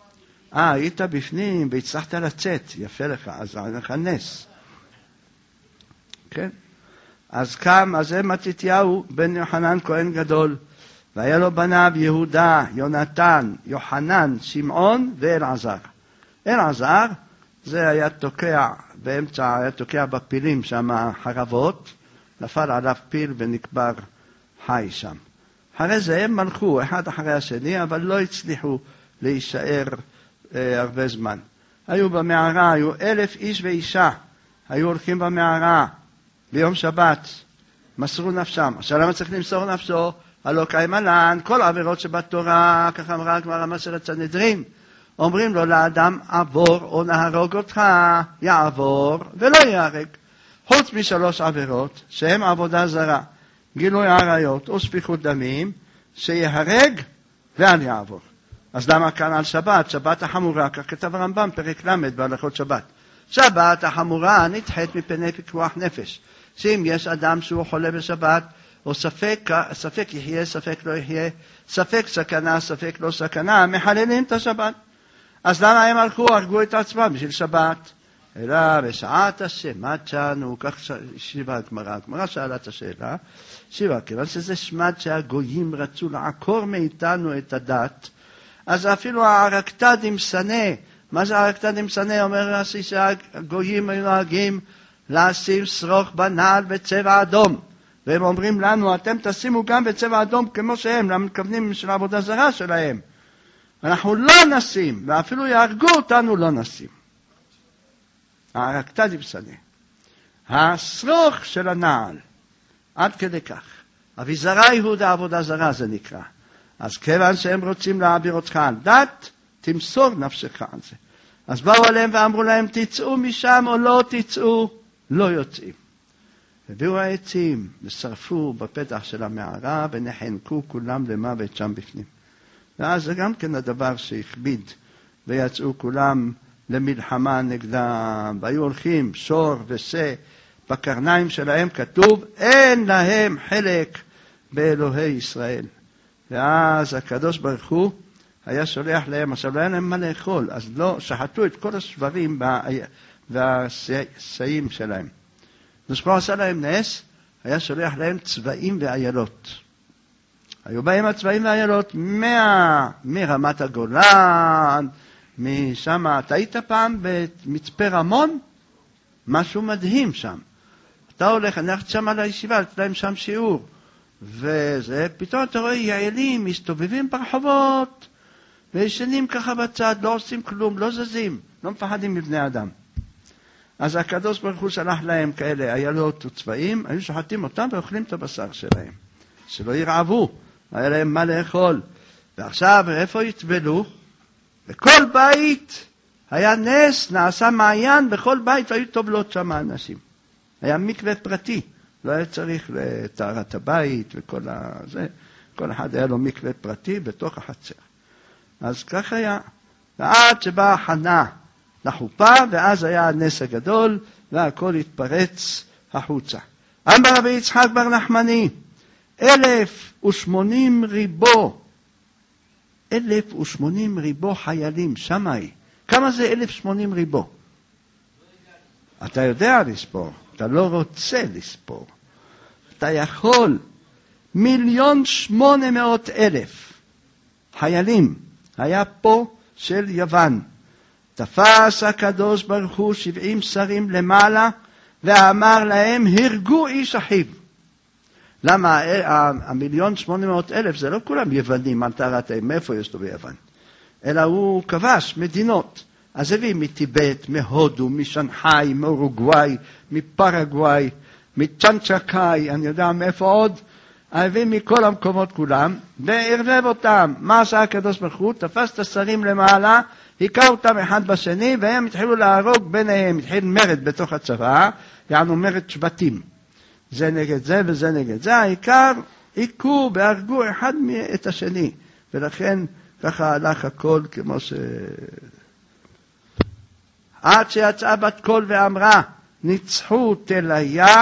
אה, היית בפנים והצלחת לצאת, יפה לך, אז היה לך נס. כן? אז קם, אז זה מתתיהו בן יוחנן כהן גדול, והיה לו בניו יהודה, יונתן, יוחנן, שמעון ואלעזר. אלעזר, זה היה תוקע באמצע, היה תוקע בפילים שם חרבות, נפל עליו פיל ונקבר חי שם. אחרי זה הם מלכו אחד אחרי השני, אבל לא הצליחו להישאר אה, הרבה זמן. היו במערה, היו אלף איש ואישה, היו הולכים במערה ביום שבת, מסרו נפשם. עכשיו למה צריך למסור נפשו? הלא קיימלן, כל העבירות שבתורה, כך אמרה הגמרא במסכת סנהדרין, אומרים לו לאדם עבור או נהרוג אותך, יעבור ולא יהרג. חוץ משלוש עבירות, שהן עבודה זרה, גילוי עריות ושפיכות דמים, שיהרג ואל יעבור. אז למה כאן על שבת? שבת החמורה, כך כתב הרמב"ם, פרק למד בהלכות שבת. שבת החמורה נדחית מפני פיקוח נפש. שאם יש אדם שהוא חולה בשבת, או ספק, ספק יחיה, ספק לא יחיה, ספק סכנה, ספק לא סכנה, מחללים את השבת. אז למה הם הלכו, הרגו את עצמם בשביל שבת? אלא בשעת השמד שלנו, כך שיבה הגמרא, הגמרא שאלה את השאלה, שיבה, כיוון שזה שמד שהגויים רצו לעקור מאיתנו את הדת, אז אפילו הארקתדים סנה, מה זה הארקתדים סנה? אומר רש"י שהגויים היו נוהגים לשים שרוך בנעל בצבע אדום, והם אומרים לנו, אתם תשימו גם בצבע אדום כמו שהם, למה מתכוונים של העבודה זרה שלהם. אנחנו לא נשים, ואפילו יהרגו אותנו לא נשים. הארקתדים סנה. השרוך של הנעל, עד כדי כך. אביזרה יהודה עבודה זרה זה נקרא. אז כיוון שהם רוצים להעביר אותך על דת, תמסור נפשך על זה. אז באו עליהם ואמרו להם, תצאו משם או לא תצאו, לא יוצאים. הביאו העצים ושרפו בפתח של המערה ונחנקו כולם למוות שם בפנים. ואז זה גם כן הדבר שהכביד, ויצאו כולם למלחמה נגדם, והיו הולכים שור ושה, בקרניים שלהם כתוב, אין להם חלק באלוהי ישראל. ואז הקדוש ברוך הוא היה שולח להם, עכשיו לא היה להם מה לאכול, אז לא שחטו את כל השברים והשאים שלהם. נשפור עשה להם נס, היה שולח להם צבעים ואיילות. היו בהם הצבעים והאיילות מה, מרמת הגולן, משם, אתה היית פעם במצפה רמון? משהו מדהים שם. אתה הולך, אני הולכת שם על הישיבה, לתת להם שם שיעור. וזה, פתאום אתה רואה יעלים, מסתובבים ברחובות, וישנים ככה בצד, לא עושים כלום, לא זזים, לא מפחדים מבני אדם. אז הקדוש ברוך הוא שלח להם כאלה איילות וצבעים, היו שוחטים אותם ואוכלים את הבשר שלהם. שלא ירעבו, היה להם מה לאכול. ועכשיו, איפה יטבלו? בכל בית היה נס, נעשה מעיין, בכל בית היו טובלות שם אנשים. היה מקווה פרטי, לא היה צריך לטהרת הבית וכל הזה, כל אחד היה לו מקווה פרטי בתוך החצר. אז כך היה, ועד שבאה חנה לחופה, ואז היה הנס הגדול, והכל התפרץ החוצה. אמר רבי יצחק בר נחמני, אלף ושמונים ריבו, אלף ושמונים ריבו חיילים, שמאי. כמה זה אלף שמונים ריבו? אתה יודע לספור, אתה לא רוצה לספור. אתה יכול, מיליון שמונה מאות אלף חיילים, היה פה של יוון. תפס הקדוש ברוך הוא שבעים שרים למעלה, ואמר להם, הרגו איש אחיו. למה המיליון שמונה מאות אלף זה לא כולם יוונים, על טהרתם, מאיפה יש לו ביוון? אלא הוא כבש מדינות. אז הביא מטיבט, מהודו, משנחאי, מאורוגוואי, מפרגוואי, מצ'נצ'קאי, אני יודע מאיפה עוד, הביא מכל המקומות כולם, וערבב אותם. מה עשה הקדוש ברוך הוא? תפס את השרים למעלה, היכה אותם אחד בשני, והם התחילו להרוג ביניהם, התחיל מרד בתוך הצבא, יענו מרד שבטים. זה נגד זה וזה נגד זה, העיקר עיקו והרגו אחד את השני, ולכן ככה הלך הכל כמו ש... עד שיצאה בת קול ואמרה, ניצחו תליה,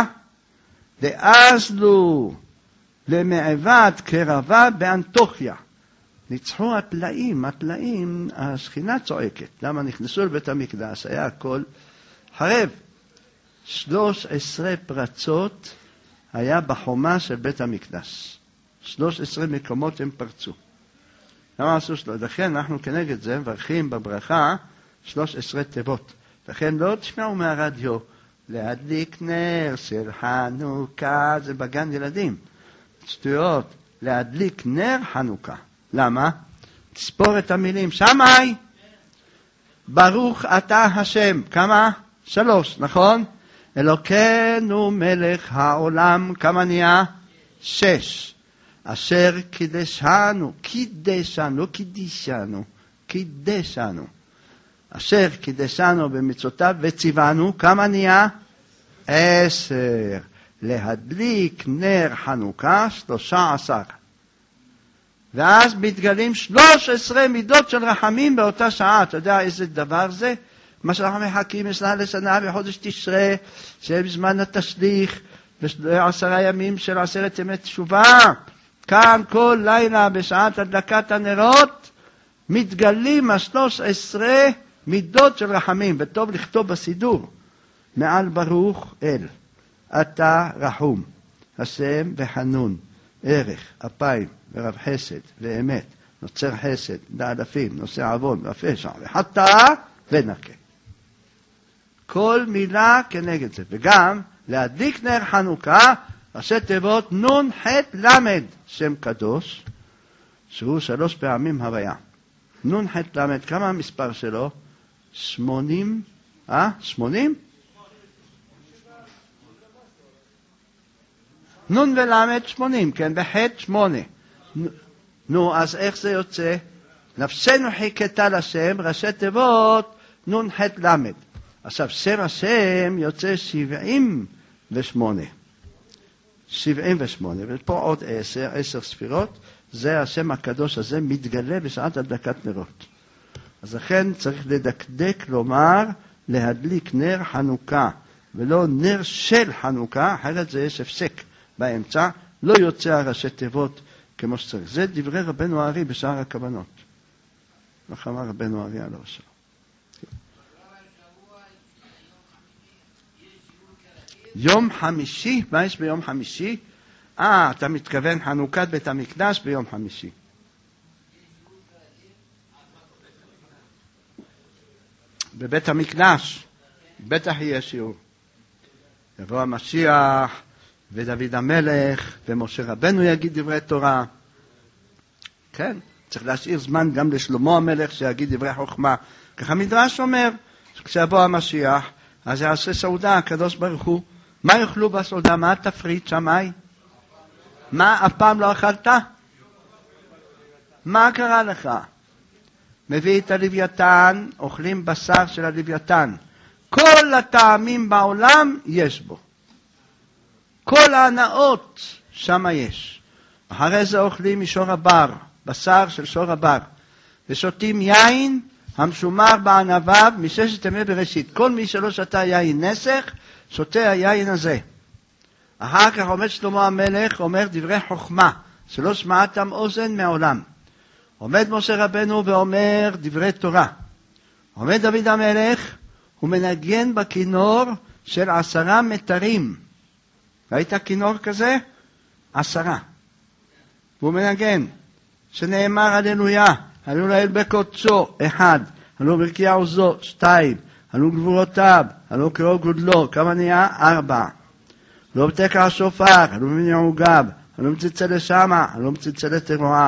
דאזלו למעבד קרבה באנטוכיה. ניצחו הפלאים, הפלאים, השכינה צועקת. למה נכנסו לבית המקדש? היה הכל חרב. שלוש עשרה פרצות היה בחומה של בית המקדש. שלוש עשרה מקומות הם פרצו. למה עשו שלוש? לכן אנחנו כנגד זה מברכים בברכה שלוש עשרה תיבות. לכן לא תשמעו מהרדיו, להדליק נר של חנוכה, זה בגן ילדים. שטויות, להדליק נר חנוכה. למה? תספור את המילים. שמאי, ברוך אתה השם. כמה? שלוש, נכון? אלוקינו מלך העולם, כמה נהיה? שש. אשר קידשנו, קידשנו, לא קידישנו, קידשנו. אשר קידשנו במצוותיו וציוונו, כמה נהיה? עשר. להדליק נר חנוכה, שלושה עשר. ואז מתגלים שלוש עשרה מידות של רחמים באותה שעה. אתה יודע איזה דבר זה? מה שאנחנו מחכים משנה לשנה בחודש תשרה, שבזמן התשליך, בעשרה ימים של עשרת ימי תשובה, כאן כל לילה בשעת הדלקת הנרות, מתגלים השלוש עשרה מידות של רחמים, וטוב לכתוב בסידור, מעל ברוך אל, אתה רחום, השם וחנון, ערך, אפיים, ורב חסד, ואמת, נוצר חסד, דאלפים, נושא עוון, ופשע, וחטא, ונקה. כל מילה כנגד זה, וגם להדליק נר חנוכה, ראשי תיבות נון חט למד, שם קדוש, שהוא שלוש פעמים הוויה. נון חט למד, כמה המספר שלו? שמונים, אה? שמונים? נון ולמד שמונים, כן, בחט שמונה. נו, אז איך זה יוצא? נפשנו חיכתה לשם, ראשי תיבות נון חט למד. עכשיו, שם השם יוצא שבעים ושמונה. שבעים ושמונה, ופה עוד עשר, עשר ספירות, זה השם הקדוש הזה מתגלה בשעת הדלקת נרות. אז לכן צריך לדקדק לומר, להדליק נר חנוכה, ולא נר של חנוכה, אחרת זה יש הפסק באמצע, לא יוצא הראשי תיבות כמו שצריך. זה דברי רבנו הארי בשער הכוונות. איך אמר רבנו הארי על הראשו. יום חמישי, מה יש ביום חמישי? אה, אתה מתכוון חנוכת בית המקדש ביום חמישי. בבית המקדש, בטח יהיה שיעור. יבוא המשיח, ודוד המלך, ומשה רבנו יגיד דברי תורה. כן, צריך להשאיר זמן גם לשלמה המלך שיגיד דברי חוכמה. ככה מדרש אומר, כשיבוא המשיח, אז יעשה סעודה, הקדוש ברוך הוא. מה יאכלו בסעודה? מה תפריט שמאי? מה, אף פעם לא אכלת? מה קרה לך? מביא את הלוויתן, אוכלים בשר של הלוויתן. כל הטעמים בעולם יש בו. כל ההנאות שם יש. אחרי זה אוכלים משור הבר, בשר של שור הבר. ושותים יין המשומר בענביו מששת ימי בראשית. כל מי שלא שתה יין נסך, שותה היין הזה. אחר כך עומד שלמה המלך, אומר דברי חוכמה, שלא שמעתם אוזן מעולם. עומד משה רבנו ואומר דברי תורה. עומד דוד המלך, הוא מנגן בכינור של עשרה מטרים. ראית כינור כזה? עשרה. והוא מנגן, שנאמר הללויה, הללו לאל בקודשו, אחד, הללו ברכי עוזו, שתיים, הללו גבורותיו, הללו קרוב גודלו, כמה נהיה? ארבע. לא בתקע השופר, הללו מניעו גב, הללו מצלצל שמה, הללו מצלצל תרועה.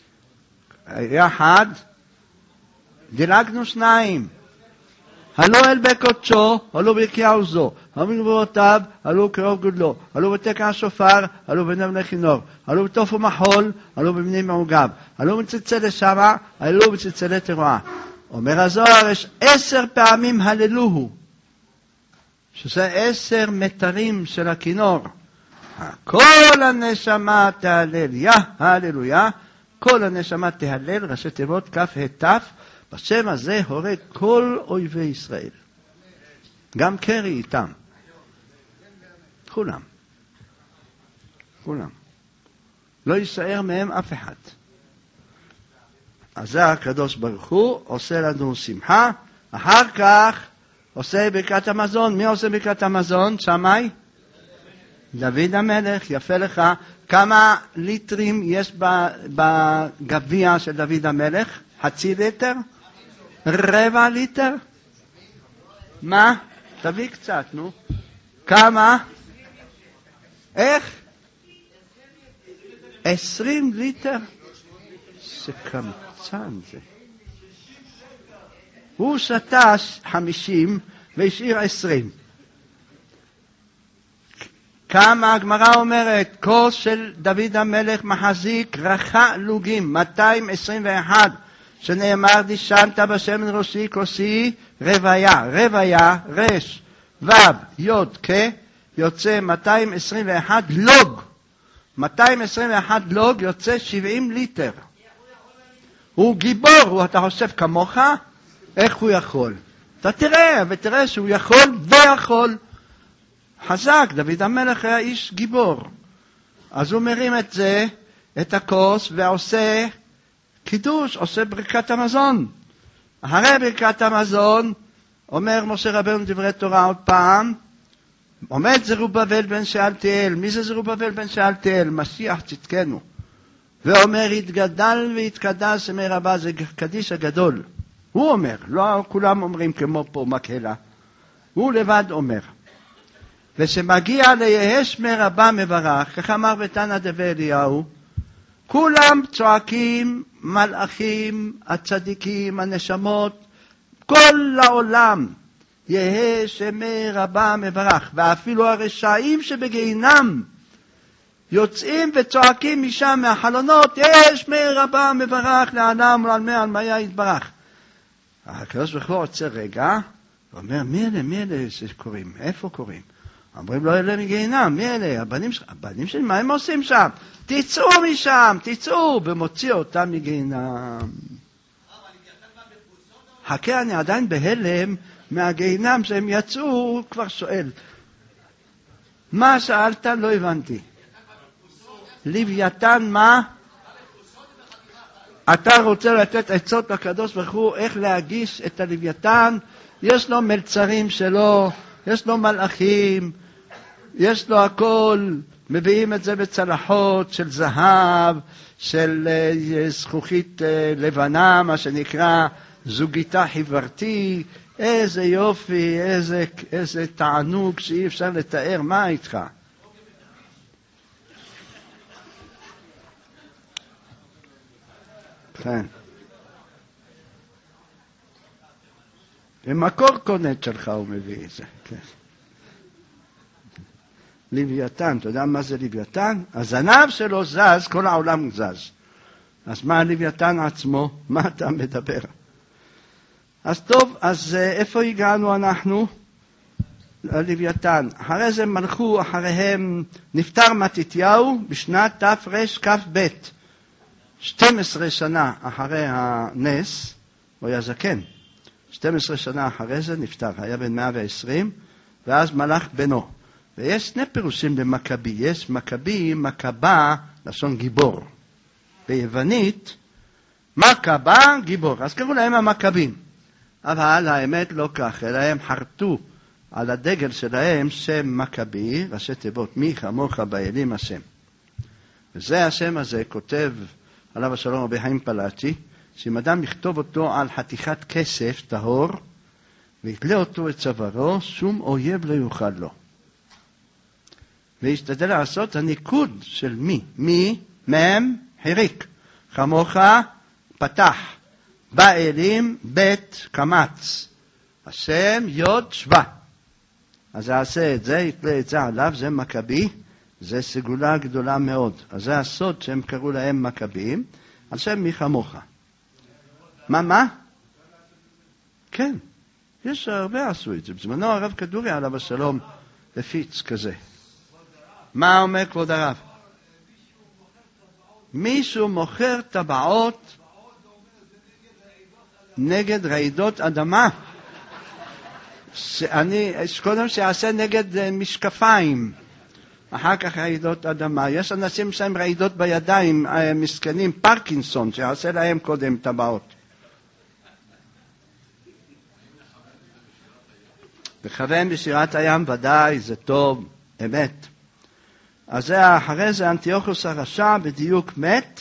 יחד, דילגנו שניים. הלו אל בקודשו, הלו ברכי עוזו, הלו גבורותיו, הלו קרוב גודלו, הלו בתקע השופר, הלו בנב לכינור, הלו בתוף ומחול, הלו במני מעוגב, הלו מצלצל שמה, הלו מצלצל תרועה. אומר הזוהר, יש עשר פעמים הללוהו, שזה עשר מטרים של הכינור. כל הנשמה תהלל, יא הללויה, כל הנשמה תהלל, ראשי תיבות כף התף, בשם הזה הורג כל אויבי ישראל. גם קרי איתם. כולם. כולם. לא יישאר מהם אף אחד. אז זה הקדוש ברוך הוא עושה לנו שמחה, אחר כך עושה ברכת המזון. מי עושה ברכת המזון? שמאי? דוד המלך. יפה לך. כמה ליטרים יש בגביע של דוד המלך? חצי ליטר? רבע ליטר? מה? תביא קצת, נו. כמה? איך? עשרים ליטר? שקמצן זה. הוא שתה חמישים והשאיר עשרים. כמה הגמרא אומרת? כוס של דוד המלך מחזיק רחה לוגים, מאתיים עשרים ואחת, שנאמר דישנת בשמן ראשי כוסי רוויה, רוויה, רש, וו, יוד, כ, יוצא מאתיים עשרים ואחת לוג. מאתיים עשרים ואחת לוג יוצא שבעים ליטר. הוא גיבור, הוא, אתה חושב כמוך? איך הוא יכול? אתה תראה, ותראה שהוא יכול ויכול. חזק, דוד המלך היה איש גיבור. אז הוא מרים את זה, את הכוס, ועושה קידוש, עושה ברכת המזון. אחרי ברכת המזון, אומר משה רבנו דברי תורה עוד פעם, עומד זרובבל בן שאלתיאל. מי זה זרובבל בן שאלתיאל? משיח צדקנו. ואומר, התגדל והתקדש שמי רבה, זה קדיש הגדול. הוא אומר, לא כולם אומרים כמו פה מקהלה. הוא לבד אומר. ושמגיע ליהי שמי רבה מברך, כך אמר בתנא דבי אליהו, כולם צועקים, מלאכים, הצדיקים, הנשמות, כל העולם, יהי שמי רבה מברך. ואפילו הרשעים שבגיהינם יוצאים וצועקים משם מהחלונות, יהי שמי רבה מברך לעולם ולעלמי עלמיה יתברך. הקדוש ברוך הוא עוצר רגע, ואומר, מי אלה, מי אלה שקוראים? איפה קוראים? אומרים לו, אלה מגיהינם, מי אלה? הבנים שלך, הבנים שלי, מה הם עושים שם? תצאו משם, תצאו, ומוציא אותם מגיהינם. חכה, אני עדיין בהלם מהגיהינם שהם יצאו, הוא כבר שואל. מה שאלת? לא הבנתי. לוויתן מה? אתה רוצה לתת עצות לקדוש ברוך הוא איך להגיש את הלוויתן? יש לו מלצרים שלו, יש לו מלאכים, יש לו הכל, מביאים את זה בצלחות של זהב, של זכוכית לבנה, מה שנקרא זוגיתה חברתי. איזה יופי, איזה, איזה תענוג שאי אפשר לתאר. מה איתך? כן. במקור קונט שלך הוא מביא את זה. כן. לוויתן, אתה יודע מה זה לוויתן? הזנב שלו זז, כל העולם זז. אז מה לוויתן עצמו? מה אתה מדבר? אז טוב, אז איפה הגענו אנחנו? לוויתן. אחרי זה מלכו אחריהם, נפטר מתתיהו בשנת תרכ"ב. שתים עשרה שנה אחרי הנס, הוא היה זקן. שתים עשרה שנה אחרי זה נפטר, היה בן מאה ועשרים, ואז מלך בנו. ויש שני פירושים במכבי. יש מכבי, מכבה, לשון גיבור. ביוונית, מכבה, גיבור. אז קראו להם המכבים. אבל האמת לא כך, אלא הם חרטו על הדגל שלהם שם מכבי, ראשי תיבות, מי כמוך באלים השם. וזה השם הזה כותב עליו השלום רבי חיים פלאצ'י, שאם אדם יכתוב אותו על חתיכת כסף טהור, ויתלה אותו את צווארו, שום אויב לא יוכל לו. וישתדל לעשות הניקוד של מי, מי, מם, חיריק, כמוך, פתח, באלים, בית, קמץ, השם, יוד, שווה. אז יעשה את זה, יתלה את זה עליו, זה מכבי, זה סגולה גדולה מאוד. אז זה הסוד שהם קראו להם מכבים, על שם מי כמוך. מה, מה? כן, יש הרבה עשו את זה. בזמנו הרב כדורי עליו השלום הפיץ כזה. מה אומר כבוד הרב? מישהו מוכר טבעות נגד רעידות אדמה. שאני, קודם שיעשה נגד משקפיים. אחר כך רעידות אדמה. יש אנשים שהם רעידות בידיים, מסכנים, פרקינסון, שעשה להם קודם טבעות. לכוון בשירת הים ודאי, זה טוב, אמת. אז זה, אחרי זה אנטיוכוס הרשע בדיוק מת,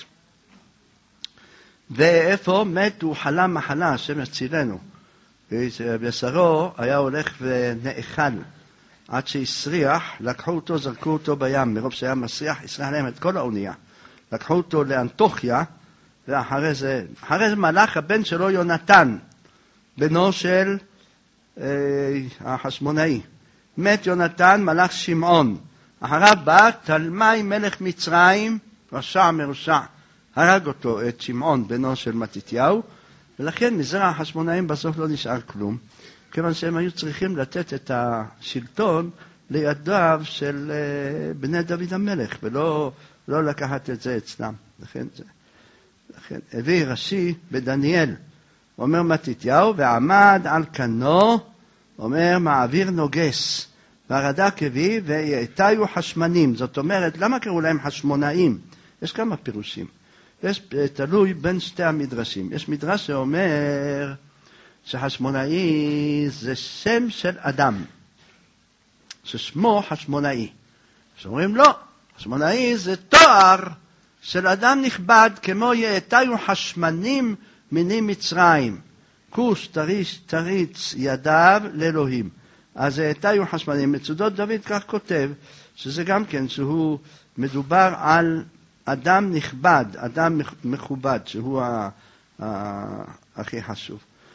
ואיפה מת? הוא חלם מחלה, השם יצילנו. בשרו היה הולך ונאכל, עד שהסריח, לקחו אותו, זרקו אותו בים, מרוב שהיה מסריח, הסריח להם את כל האונייה. לקחו אותו לאנטוכיה, ואחרי זה, אחרי זה מלך הבן שלו יונתן, בנו של אה, החשמונאי. מת יונתן, מלך שמעון. אחריו בא תלמי מלך מצרים, רשע מרושע, הרג אותו, את שמעון, בנו של מתתיהו, ולכן מזרע החשמונאים בסוף לא נשאר כלום, כיוון שהם היו צריכים לתת את השלטון לידיו של בני דוד המלך, ולא לא לקחת את זה אצלם. לכן, זה, לכן הביא רש"י בדניאל, אומר מתתיהו, ועמד על כנו, אומר מעביר נוגס, והרד"ק הביא, ויעתיו חשמנים. זאת אומרת, למה קראו להם חשמונאים? יש כמה פירושים. יש תלוי בין שתי המדרשים. יש מדרש שאומר שחשמונאי זה שם של אדם, ששמו חשמונאי. שאומרים לא, חשמונאי זה תואר של אדם נכבד, כמו יעתיו חשמנים מיני מצרים. כוש תריש תריץ ידיו לאלוהים. אז יעתיו חשמנים. מצודות דוד כך כותב, שזה גם כן, שהוא מדובר על אדם נכבד, אדם מכובד, שהוא הכי חשוב.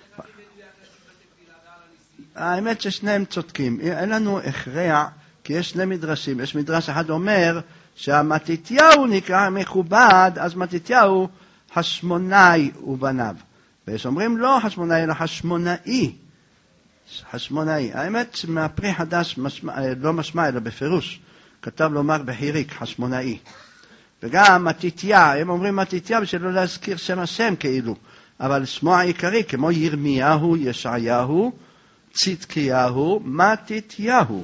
האמת ששניהם צודקים. אין לנו הכרע, כי יש שני מדרשים. יש מדרש אחד אומר שהמתתיהו נקרא מכובד, אז מתתיהו חשמונאי ובניו. ויש אומרים לא חשמונאי, אלא חשמונאי. חשמונאי. האמת מהפרי חדש משמע, לא משמע, אלא בפירוש. כתב לומר בחיריק, חשמונאי. וגם מתתיה, הם אומרים מתתיה בשביל לא להזכיר שם השם כאילו, אבל שמו העיקרי, כמו ירמיהו, ישעיהו, צדקיהו, מתתיהו.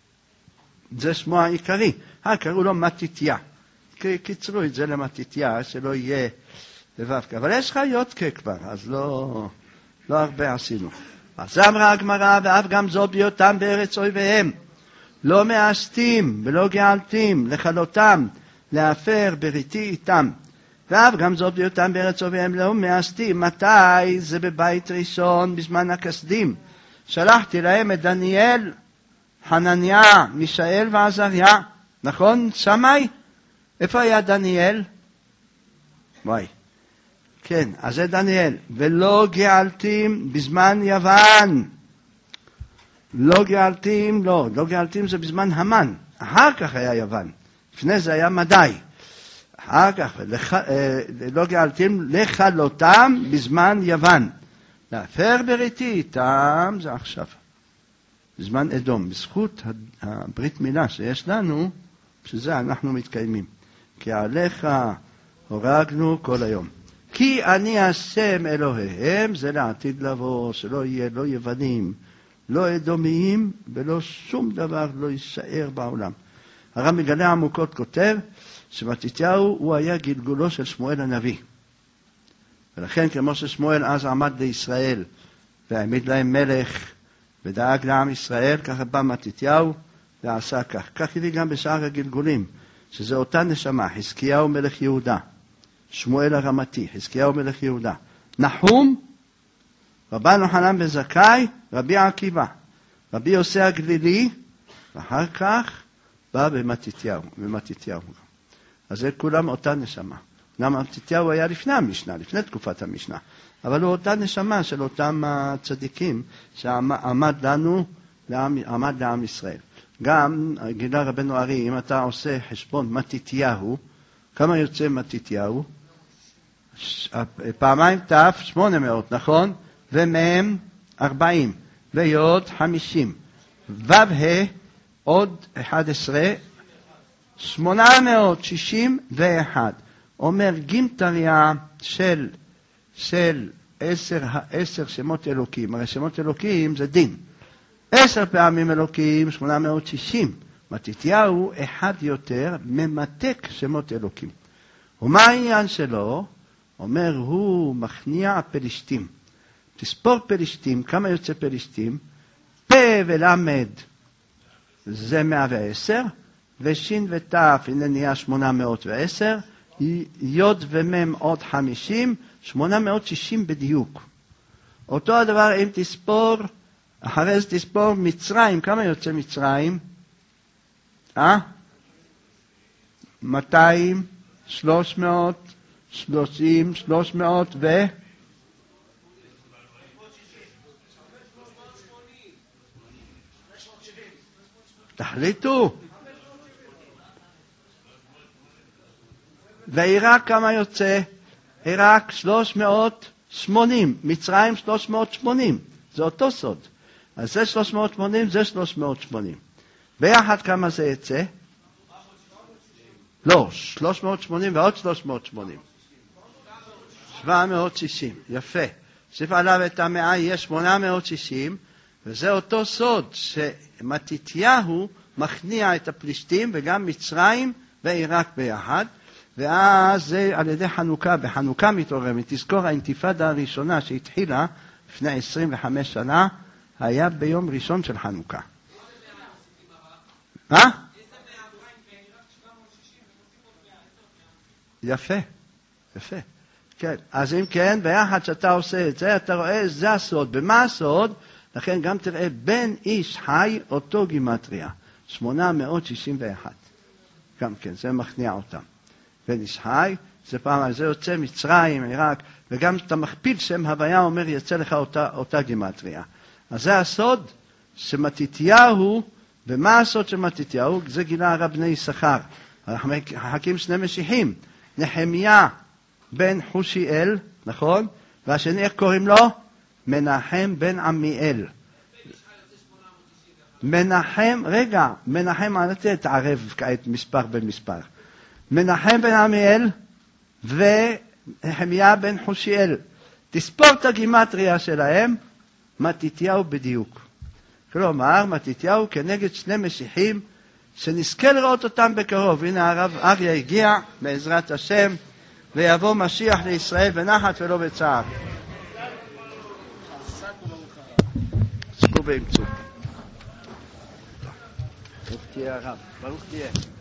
זה שמו העיקרי. אה, קראו לו מתתיה. קיצרו את זה למתתיה, שלא יהיה לבבקה. אבל יש חיות כבר, אז לא, לא הרבה עשינו. אז אמרה הגמרא, ואף גם זו בהיותם בארץ אויביהם. לא מאסתים ולא גאלתים לכלותם, להפר בריתי איתם. ואף גם זאת בהיותם בארץ אויביהם לא מאסתים. מתי? זה בבית ראשון, בזמן הכסדים. שלחתי להם את דניאל, חנניה, מישאל ועזריה. נכון? שמאי? איפה היה דניאל? וואי. כן, אז זה דניאל. ולא גאלתים בזמן יוון. לא גאלתים, לא. לא גאלתים זה בזמן המן. אחר כך היה יוון. לפני זה היה מדי. אחר כך, לח... לא גאלתים לכלותם בזמן יוון. להפר בריתי איתם, זה עכשיו. בזמן אדום. בזכות הברית מילה שיש לנו, שזה אנחנו מתקיימים. כי עליך הורגנו כל היום. כי אני השם אלוהיהם, זה לעתיד לבוא, שלא יהיה לא יוונים, לא אדומיים, ולא שום דבר לא יישאר בעולם. הרב מגלה עמוקות כותב שמתתיהו הוא היה גלגולו של שמואל הנביא. ולכן כמו ששמואל אז עמד לישראל והעמיד להם מלך ודאג לעם ישראל, ככה בא מתתיהו ועשה כך. כך הביא גם בשאר הגלגולים, שזה אותה נשמה, חזקיהו מלך יהודה, שמואל הרמתי, חזקיהו מלך יהודה, נחום, רבן יוחנן בן זכאי, רבי עקיבא, רבי יוסי הגלילי, ואחר כך בא במתתיהו, במתתיהו. אז זה כולם אותה נשמה. גם מתתיהו היה לפני המשנה, לפני תקופת המשנה, אבל הוא אותה נשמה של אותם הצדיקים שעמד לנו, עמד לעם ישראל. גם גילה רבנו ארי, אם אתה עושה חשבון מתתיהו, כמה יוצא מתתיהו? פעמיים תף, שמונה מאות, נכון? ומהם ארבעים, ויוד חמישים, ו"ה עוד אחד עשרה, שמונה מאות שישים ואחת. אומר גימטריה של, של עשר, עשר שמות אלוקים. הרי שמות אלוקים זה דין. עשר פעמים אלוקים, שמונה מאות שישים. מתתיהו אחד יותר ממתק שמות אלוקים. ומה העניין שלו? אומר, הוא מכניע פלישתים. תספור פלישתים, כמה יוצא פלישתים? פה ולמד זה מאה ועשר, ושין ותף, הנה נהיה שמונה מאות ועשר, יוד ומם עוד חמישים, שמונה מאות שישים בדיוק. אותו הדבר אם תספור, אחרי זה תספור מצרים, כמה יוצא מצרים? אה? מאתיים, שלוש מאות, שלושים, שלוש מאות ו... תחליטו. ועיראק כמה יוצא? עיראק שלוש מאות שמונים, מצרים שלוש מאות שמונים, זה אותו סוד. אז זה שלוש מאות שמונים, זה שלוש מאות שמונים. ביחד כמה זה יצא? לא, שלוש מאות שמונים ועוד שלוש מאות שמונים. שבע מאות שישים, יפה. שיף עליו את המאה יהיה שמונה מאות שישים, וזה אותו סוד שמתתיהו מכניע את הפלישתים וגם מצרים ועיראק ביחד. ואז זה על ידי חנוכה, בחנוכה מתעורר, תזכור האינתיפאדה הראשונה שהתחילה לפני עשרים וחמש שנה, היה ביום ראשון של חנוכה. מה? יפה, יפה. כן, אז אם כן, ביחד שאתה עושה את זה, אתה רואה, זה הסוד. במה הסוד? לכן גם תראה, בן איש חי אותו גימטריה, שמונה מאות שישים ואחת. גם כן, זה מכניע אותם. בן איש חי, זה פעם, זה יוצא מצרים, עיראק, וגם אתה מכפיל שם הוויה, אומר, יצא לך אותה, אותה גימטריה. אז זה הסוד שמתתיהו, ומה הסוד של מתתיהו? זה גילה הרב בני יששכר. אנחנו מחכים שני משיחים, נחמיה בן חושיאל, נכון? והשני איך קוראים לו? מנחם בן עמיאל. מנחם, רגע, מנחם, אני רוצה להתערב כעת מספר בין מספר. מנחם בן עמיאל ונחמיה בן חושיאל. תספור את הגימטריה שלהם, מתתיהו בדיוק. כלומר, מתתיהו כנגד שני משיחים, שנזכה לראות אותם בקרוב. הנה הרב אריה הגיע, בעזרת השם, ויבוא משיח לישראל בנחת ולא בצער. ספו באמצעות. ברוך תהיה הרב, ברוך תהיה.